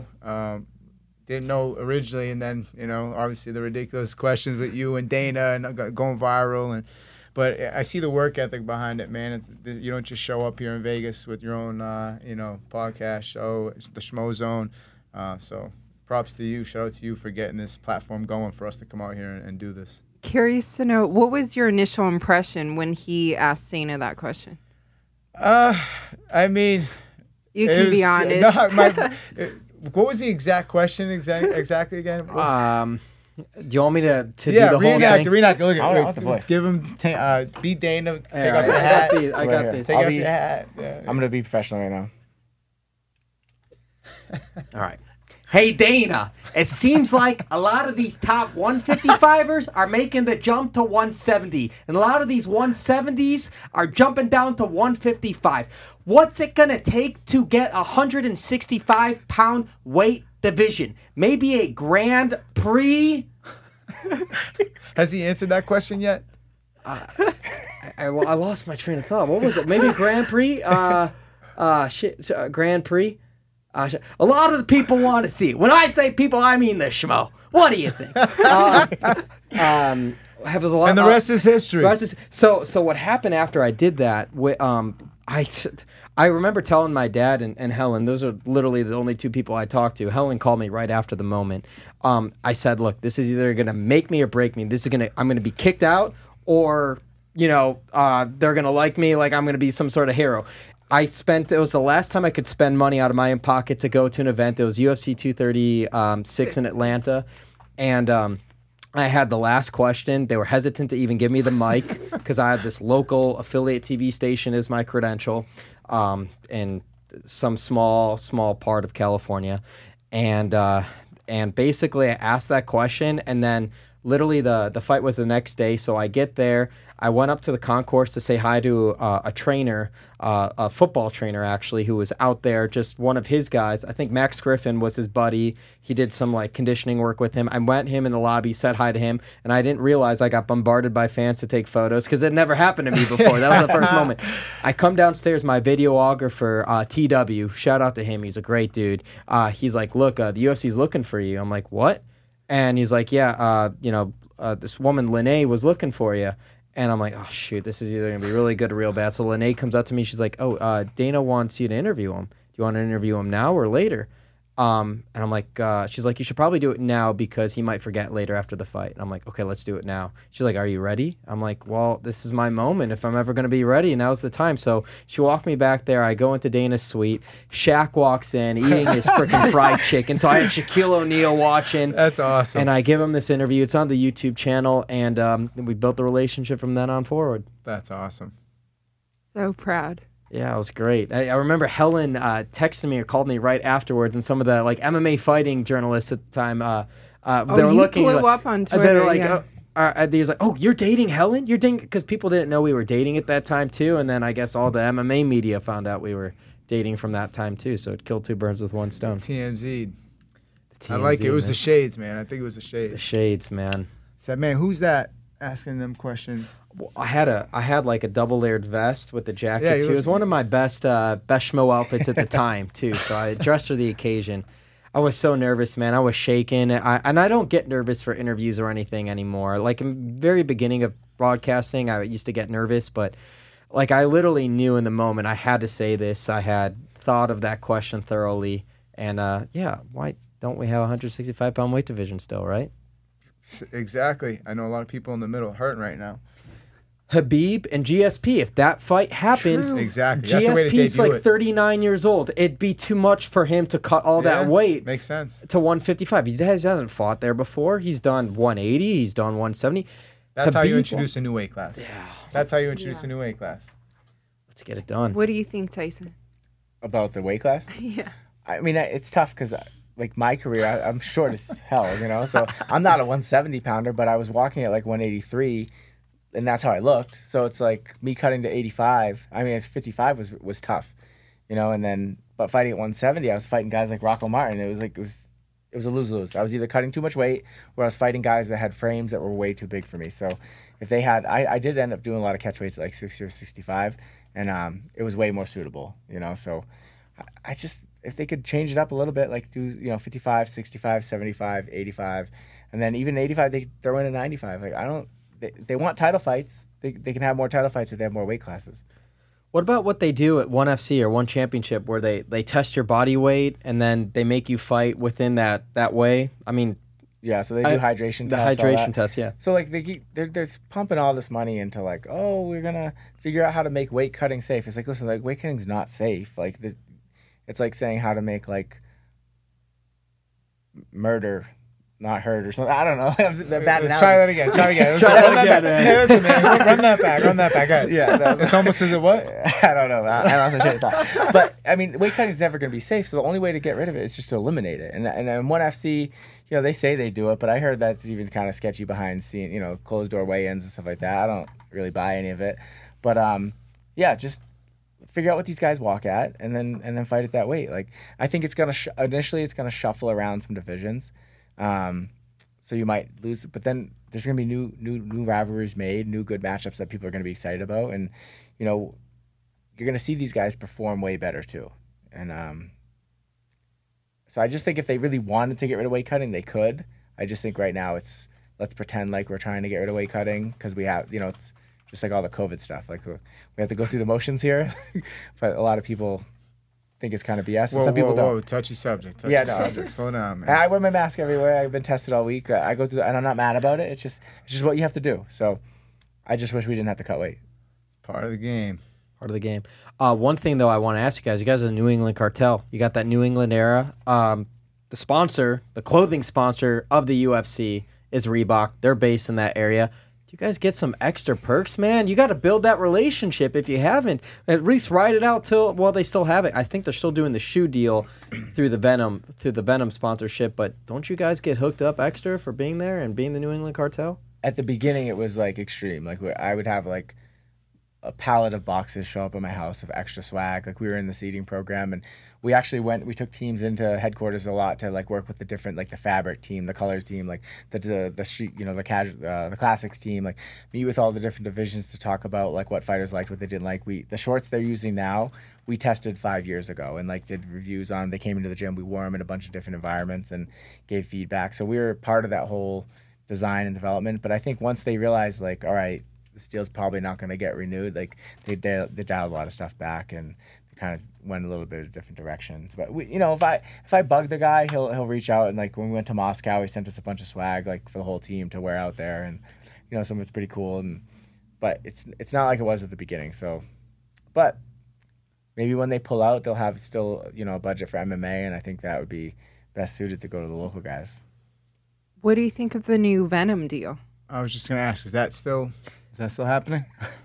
Didn't know originally, and then obviously the ridiculous questions with you and Dana and going viral, but I see the work ethic behind it, man. You don't just show up here in Vegas with your own podcast show. It's the Schmo Zone. So props to you. Shout out to you for getting this platform going for us to come out here and do this. Curious to know, what was your initial impression when he asked Sana that question? I mean, you can be honest. What was the exact question exactly again? Do you want me to do Yeah, the whole reenact. thing? Reenact. Look I at want the voice. Give him. Beat Dana. Take Yeah, off your I hat. got these. I Right got here. this. Take I'll off be- your hat. Yeah. I'm gonna be professional right now. All right. Hey, Dana, it seems like a lot of these top 155ers are making the jump to 170. And a lot of these 170s are jumping down to 155. What's it going to take to get a 165-pound weight division? Maybe a Grand Prix? Has he answered that question yet? I lost my train of thought. What was it? Maybe a Grand Prix? Grand Prix? A lot of the people want to see it. When I say people, I mean the schmo. What do you think? And the rest is history. So what happened after I did that? I remember telling my dad and Helen. Those are literally the only two people I talked to. Helen called me right after the moment. I said, "Look, this is either going to make me or break me. I'm going to be kicked out, or they're going to like me, like I'm going to be some sort of hero." It was the last time I could spend money out of my own pocket to go to an event. It was UFC 236 in Atlanta. And I had the last question. They were hesitant to even give me the mic because I had this local affiliate TV station as my credential in some small part of California. And basically I asked that question, and then literally the fight was the next day. So I get there. I went up to the concourse to say hi to a trainer, a football trainer actually, who was out there, just one of his guys. I think Max Griffin was his buddy. He did some conditioning work with him. I met him in the lobby, said hi to him, and I didn't realize I got bombarded by fans to take photos because it never happened to me before. That was the first moment. I come downstairs, my videographer, TW, shout out to him. He's a great dude. He's like, "Look, the UFC's looking for you." I'm like, "What?" And he's like, "Yeah, this woman, Lene, was looking for you." And I'm like, "Oh, shoot, this is either going to be really good or real bad." So Lene comes up to me. She's like, "Oh, Dana wants you to interview him. Do you want to interview him now or later?" And I'm like, she's like, "You should probably do it now because he might forget later after the fight." And I'm like, "Okay, let's do it now." She's like, "Are you ready?" I'm like, "Well, this is my moment. If I'm ever going to be ready, now's the time." So she walked me back there. I go into Dana's suite. Shaq walks in eating his freaking fried chicken. So I had Shaquille O'Neal watching. That's awesome. And I give him this interview. It's on the YouTube channel. And we built the relationship from then on forward. That's awesome. So proud. Yeah, it was great. I remember Helen texted me or called me right afterwards, and some of the MMA fighting journalists at the time, they were looking. Blew up on Twitter. They were like, yeah. he was like, "Oh, you're dating Helen? You're dating?" Because people didn't know we were dating at that time too, and then I guess all the MMA media found out we were dating from that time too. So it killed two birds with one stone. TMZ. I like it. It was the shades, man. I think it was the shades. The shades, man. Said, "Man, who's that asking them questions?" Well, I had like a double layered vest with the jacket Yeah, too. It was one of my best schmo outfits at the time too. So I dressed for the occasion. I was so nervous, man. I was shaking. And I don't get nervous for interviews or anything anymore. Like in the very beginning of broadcasting, I used to get nervous, but I literally knew in the moment I had to say this. I had thought of that question thoroughly. And why don't we have a 165-pound weight division still, right? Exactly. I know a lot of people in the middle hurting right now. Habib and GSP, if that fight happens, exactly. That's the way to GSP's debut like it. 39 years old. It'd be too much for him to cut all that weight. Makes sense. To 155. He hasn't fought there before. He's done 180. He's done 170. That's how you Habib introduce a new weight class. Yeah. That's how you introduce a new weight class. Let's get it done. What do you think, Tyson? About the weight class? Yeah. I mean, it's tough because, my career, I'm short as hell, So I'm not a 170 pounder, but I was walking at 183, and that's how I looked. So it's like me cutting to 85. I mean, 55 was tough, and then but fighting at 170, I was fighting guys like Rocco Martin. It was a lose-lose. I was either cutting too much weight, or I was fighting guys that had frames that were way too big for me. So if they had, I did end up doing a lot of catch weights at 60 or 65, and it was way more suitable, So I just, if they could change it up a little bit, do 55, 65, 75, 85, and then even 85, they could throw in a 95. They want title fights. They can have more title fights if they have more weight classes. What about what they do at ONE FC or ONE Championship, where they test your body weight and then they make you fight within that way? I mean, yeah. So they do hydration. The tests, hydration test, yeah. So they're pumping all this money into we're gonna figure out how to make weight cutting safe. It's listen, weight cutting's not safe. It's like saying how to make murder not hurt or something. I don't know. The bad Let's try that again. Try it again. Try that again, man. Hey, listen, man. Run that back. Go ahead. Yeah, It's almost as a what? I don't know. I lost my train of thought. But I mean, weight cutting is never going to be safe. So the only way to get rid of it is just to eliminate it. And then ONE FC, they say they do it, but I heard that's even kind of sketchy behind scene, closed door weigh-ins and stuff like that. I don't really buy any of it. But just figure out what these guys walk at, and then fight at that weight. Like, I think it's gonna initially it's gonna shuffle around some divisions, so you might lose, but then there's gonna be new rivalries made, new good matchups that people are gonna be excited about, and you're gonna see these guys perform way better too. And so I just think if they really wanted to get rid of weight cutting, they could. I just think right now let's pretend like we're trying to get rid of weight cutting because we have it's just like all the COVID stuff. Like we have to go through the motions here, but a lot of people think it's kind of BS. And some people don't. Touchy subject. Slow down, man. I wear my mask everywhere. I've been tested all week. I go through, and I'm not mad about it. It's just what you have to do. So I just wish we didn't have to cut weight. Part of the game. Part of the game. One thing though, I want to ask you guys are the New England Cartel. You got that New England era. The sponsor, the clothing sponsor of the UFC is Reebok. They're based in that area. You guys get some extra perks, man. You got to build that relationship if you haven't. At least ride it out till they still have it. I think they're still doing the shoe deal through the Venom sponsorship, but don't you guys get hooked up extra for being there and being the New England Cartel? At the beginning, it was like extreme. Like I would have like a pallet of boxes show up at my house of extra swag. Like we were in the seeding program, and we actually we took teams into headquarters a lot to like work with the different, like the fabric team, the colors team, like the street, the classics team, like meet with all the different divisions to talk about like what fighters liked, what they didn't like. The shorts they're using now, we tested 5 years ago and like did reviews on. They came into the gym, we wore them in a bunch of different environments and gave feedback. So we were part of that whole design and development. But I think once they realized like, all right, this deal's probably not going to get renewed, like they dialed a lot of stuff back and kind of went a little bit of different directions. But if I bug the guy, he'll reach out, and like when we went to Moscow, he sent us a bunch of swag like for the whole team to wear out there, and some of it's pretty cool. But it's not like it was at the beginning. So, but maybe when they pull out, they'll have still a budget for MMA, and I think that would be best suited to go to the local guys. What do you think of the new Venom deal? I was just gonna ask, is that still happening?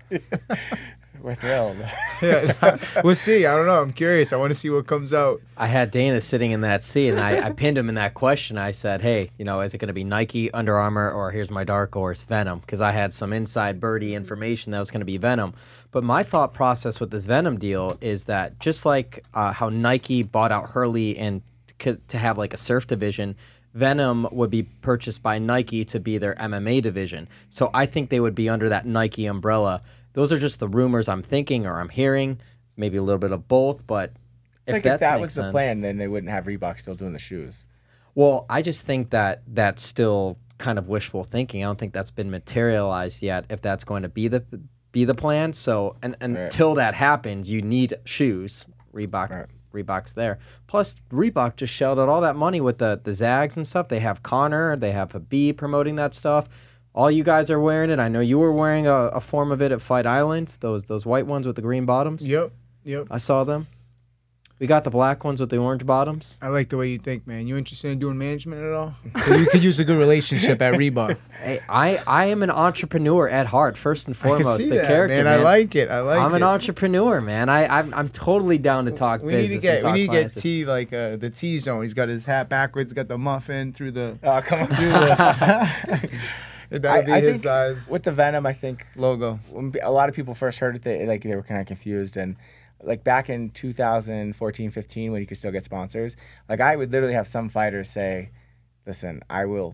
We're thrilled. Yeah, we'll see. I don't know. I'm curious. I want to see what comes out. I had Dana sitting in that seat, and I pinned him in that question. I said, hey, is it going to be Nike, Under Armour, or here's my dark horse, Venom? Because I had some inside birdie information that was going to be Venom. But my thought process with this Venom deal is that just like how Nike bought out Hurley and to have like a surf division, Venom would be purchased by Nike to be their MMA division. So I think they would be under that Nike umbrella. Those are just the rumors I'm thinking or I'm hearing, maybe a little bit of both. But if that was the plan, then they wouldn't have Reebok still doing the shoes. Well, I just think that that's still kind of wishful thinking. I don't think that's been materialized yet, if that's going to be the plan. So until that happens, you need shoes. Reebok's there. Plus, Reebok just shelled out all that money with the Zags and stuff. They have Connor. They have Habib promoting that stuff. All you guys are wearing it. I know you were wearing a form of it at Fight Island. Those white ones with the green bottoms. Yep. I saw them. We got the black ones with the orange bottoms. I like the way you think, man. You interested in doing management at all? You could use a good relationship at Reebok. Hey, I am an entrepreneur at heart, first and foremost. I can see the that, character, man. I like it. I'm an entrepreneur, man. I'm totally down to talk business. We need to get T like the T zone. He's got his hat backwards, got the muffin through the. Oh, come on. Through this. That would be his size. With the Venom, I think logo. When a lot of people first heard it, they were kind of confused. And like back in 2014, 15, when you could still get sponsors, like I would literally have some fighters say, "Listen, I will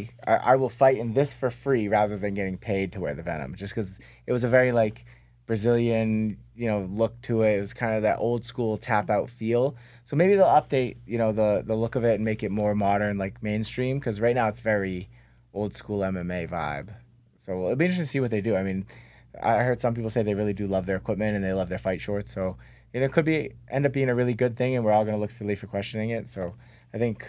fight in this for free rather than getting paid to wear the Venom," just because it was a very like Brazilian, look to it. It was kind of that old school tap out feel. So maybe they'll update, the look of it and make it more modern, like mainstream. Because right now it's very old school MMA vibe. So it'll be interesting to see what they do. I mean, I heard some people say they really do love their equipment and they love their fight shorts. So it could end up being a really good thing, and we're all going to look silly for questioning it. So I think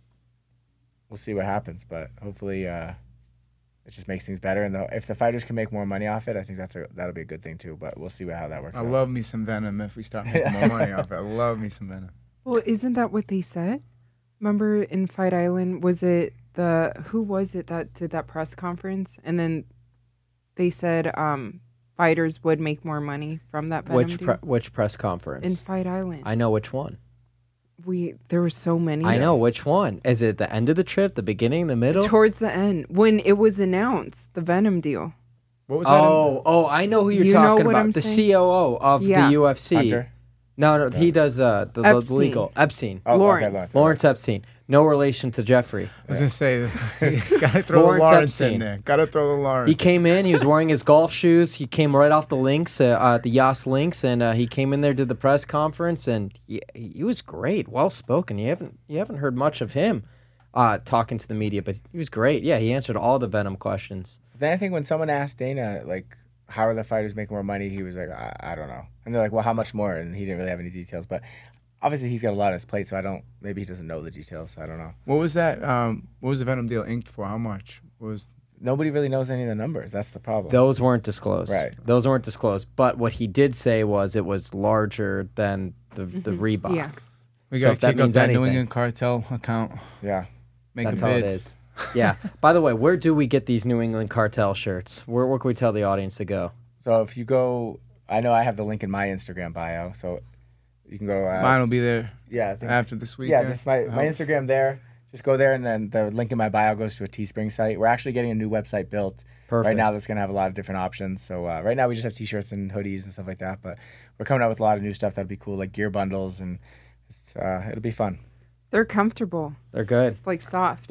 we'll see what happens, but hopefully it just makes things better. And if the fighters can make more money off it, I think that'll be a good thing too. But we'll see how that works out. I love me some Venom if we start making more money off it. I love me some Venom. Well, isn't that what they said? Remember in Fight Island, was it who was it that did that press conference? And then they said fighters would make more money from that Venom deal. Which press conference? In Fight Island. I know which one. There were so many. I know which one. Is it the end of the trip, the beginning, the middle? Towards the end, when it was announced, the Venom deal. What was that? Oh, I know who you're You know talking what about. I'm The saying? COO of the UFC. Hunter? No, he does the Epstein. legal. Epstein. Oh, Lawrence. Okay, Lawrence Epstein. No relation to Jeffrey. I was gonna say, gotta throw Lawrence the Lawrence Epstein. in there. Gotta throw the Lawrence. He came in. He was wearing his golf shoes. He came right off the links, the Yas links, and he came in there, did the press conference, and he was great, well spoken. You haven't heard much of him talking to the media, but he was great. Yeah, he answered all the Venom questions. Then I think when someone asked Dana, like, how are the fighters making more money, he was like, I don't know. And they're like, well, how much more? And he didn't really have any details. But obviously he's got a lot on his plate, so maybe he doesn't know the details, so I don't know. What was that? What was the Venom deal inked for? How much? Nobody really knows any of the numbers. That's the problem. Those weren't disclosed. Right. Those weren't disclosed. But what he did say was it was larger than the Reebok. Yeah. We So gotta if that kick up means that New anything. England cartel account. Yeah. Make That's a how bid. it is. Yeah. By the way, where do we get these New England cartel shirts? Where can we tell the audience to go? So if you go, I know I have the link in my Instagram bio, so you can go. Mine will be there Yeah. I think, after this weekend. yeah, just my Instagram there. Just go there, and then the link in my bio goes to a Teespring site. We're actually getting a new website built Perfect. right now that's going to have a lot of different options. So right now we just have T-shirts and hoodies and stuff like that, but we're coming out with a lot of new stuff that'll be cool, like gear bundles, and it'll be fun. They're comfortable. They're good. It's like soft.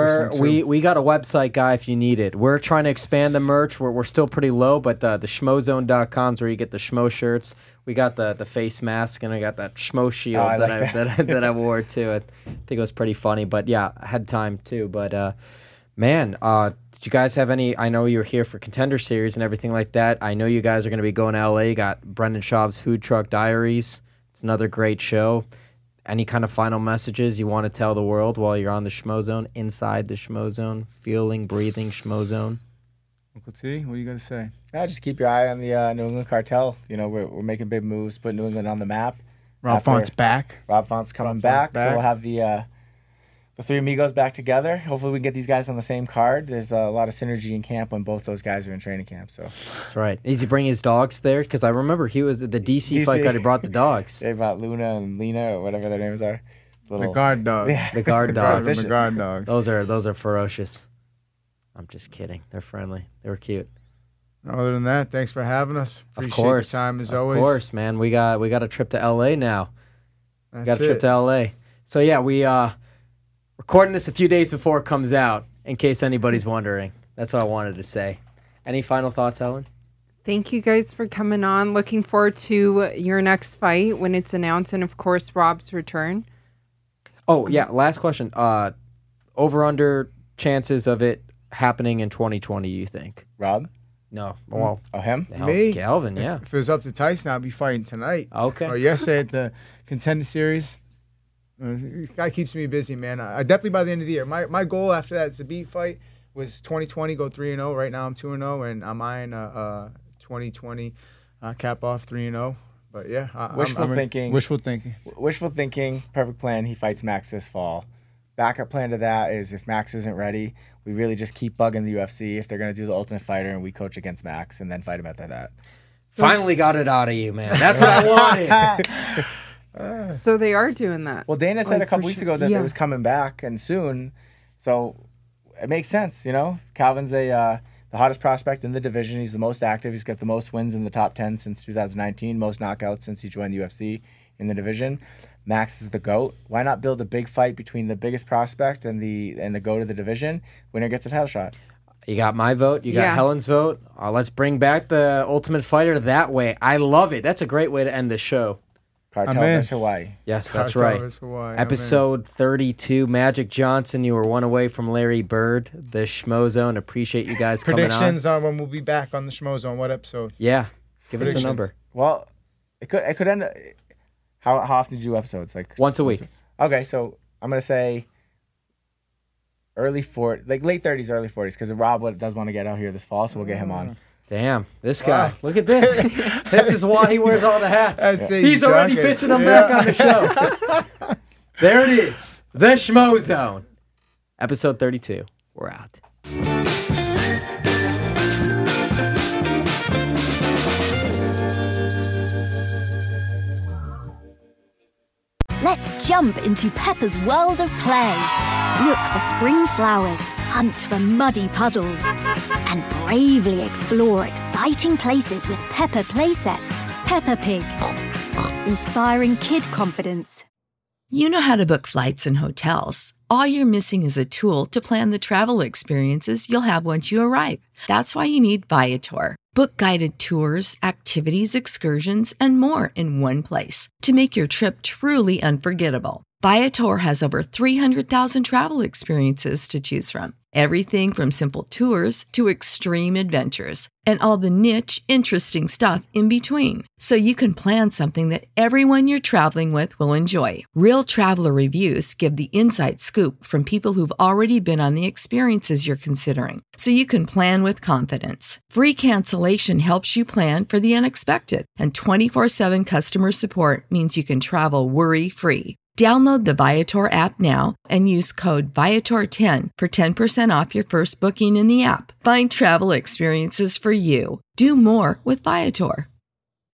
We got a website, guy, if you need it. We're trying to expand the merch. We're still pretty low, but the schmozone.com is where you get the schmo shirts. We got the face mask, and I got that schmo shield I that like that I wore too. I think it was pretty funny, but yeah, I had time too. But man, did you guys have any? I know you were here for Contender Series and everything like that. I know you guys are going to be going to LA. You got Brendan Schaub's Food Truck Diaries. It's another great show. Any kind of final messages you want to tell the world while you're on the Schmo Zone, inside the Schmo Zone, feeling, breathing Schmo Zone? Uncle T, what do you got to say? Yeah, just keep your eye on the New England cartel. You know, we're making big moves, putting New England on the map. Rob After- Font's back. Rob Font's coming Rob back, Font's back. so we'll have the three amigos back together. Hopefully we can get these guys on the same card. There's a lot of synergy in camp when both those guys are in training camp. So That's right. Is he bringing his dogs there? Because I remember he was the DC fight guy who brought the dogs. they brought Luna and Lena or whatever their names are. The guard dog. The guard dogs. The guard dogs. Those are ferocious. I'm just kidding. They're friendly. They were cute. Other than that, thanks for having us. Of Appreciate course. your time as of always. Of course, man. We got a trip to LA now. That's Got a trip it. to LA. So yeah, we recording this a few days before it comes out, in case anybody's wondering. That's what I wanted to say. Any final thoughts, Helen? Thank you guys for coming on. Looking forward to your next fight when it's announced, and of course Rob's return. Oh yeah, last question. Over under chances of it happening in 2020, you think? Rob? No. Well, Oh, him? hell, Me? Calvin, yeah. If it was up to Tyson, I'd be fighting tonight. Okay. Or yesterday at the Contender Series. This guy keeps me busy, man. I definitely by the end of the year. My goal after that Zabit fight was 2020, go 3-0. Right now I'm 2-0, and I'm eyeing 2020 cap off 3-0. But yeah, Wishful thinking. Wishful thinking. Wishful thinking, perfect plan. He fights Max this fall. Backup plan to that is if Max isn't ready, we really just keep bugging the UFC if they're going to do the Ultimate Fighter and we coach against Max and then fight him after that. Finally got it out of you, man. That's what I wanted. So they are doing that. Well, Dana said Like, a couple for weeks sure. ago that Yeah. it was coming back and soon. So it makes sense, you know? Calvin's the hottest prospect in the division. He's the most active. He's got the most wins in the top 10 since 2019, most knockouts since he joined the UFC in the division. Max is the GOAT. Why not build a big fight between the biggest prospect and the GOAT of the division? Winner gets a title shot. You got my vote. You got Yeah. Helen's vote. Let's bring back the Ultimate Fighter that way. I love it. That's a great way to end the show. Cartel I'm in. versus Hawaii. Yes, that's Cartel right. versus Hawaii. I'm in. Episode 32, Magic Johnson. You were one away from Larry Bird, the Schmo Zone. Appreciate you guys coming on. Predictions on when we'll be back on the Schmo Zone. What episode? Yeah, give us a Predictions. number. Well, it could end. How often do you do episodes? Like Once a week. Okay, so I'm gonna say early 40s, like late 30s, early 40s, because Rob does want to get out here this fall, so we'll get him on. Damn, this guy. Look at this. This is why he wears all the hats. That's it, He's already junket. bitching him Yeah. back on the show. There it is. The Schmo Zone. Episode 32. We're out. Let's jump into Peppa's world of play. Look for spring flowers, hunt for muddy puddles, and bravely explore exciting places with Peppa playsets. Peppa Pig, inspiring kid confidence. You know how to book flights and hotels. All you're missing is a tool to plan the travel experiences you'll have once you arrive. That's why you need Viator. Book guided tours, activities, excursions, and more in one place to make your trip truly unforgettable. Viator has over 300,000 travel experiences to choose from. Everything from simple tours to extreme adventures and all the niche, interesting stuff in between. So you can plan something that everyone you're traveling with will enjoy. Real traveler reviews give the inside scoop from people who've already been on the experiences you're considering. So you can plan with confidence. Free cancellation helps you plan for the unexpected. And 24/7 customer support means you can travel worry-free. Download the Viator app now and use code Viator10 for 10% off your first booking in the app. Find travel experiences for you. Do more with Viator.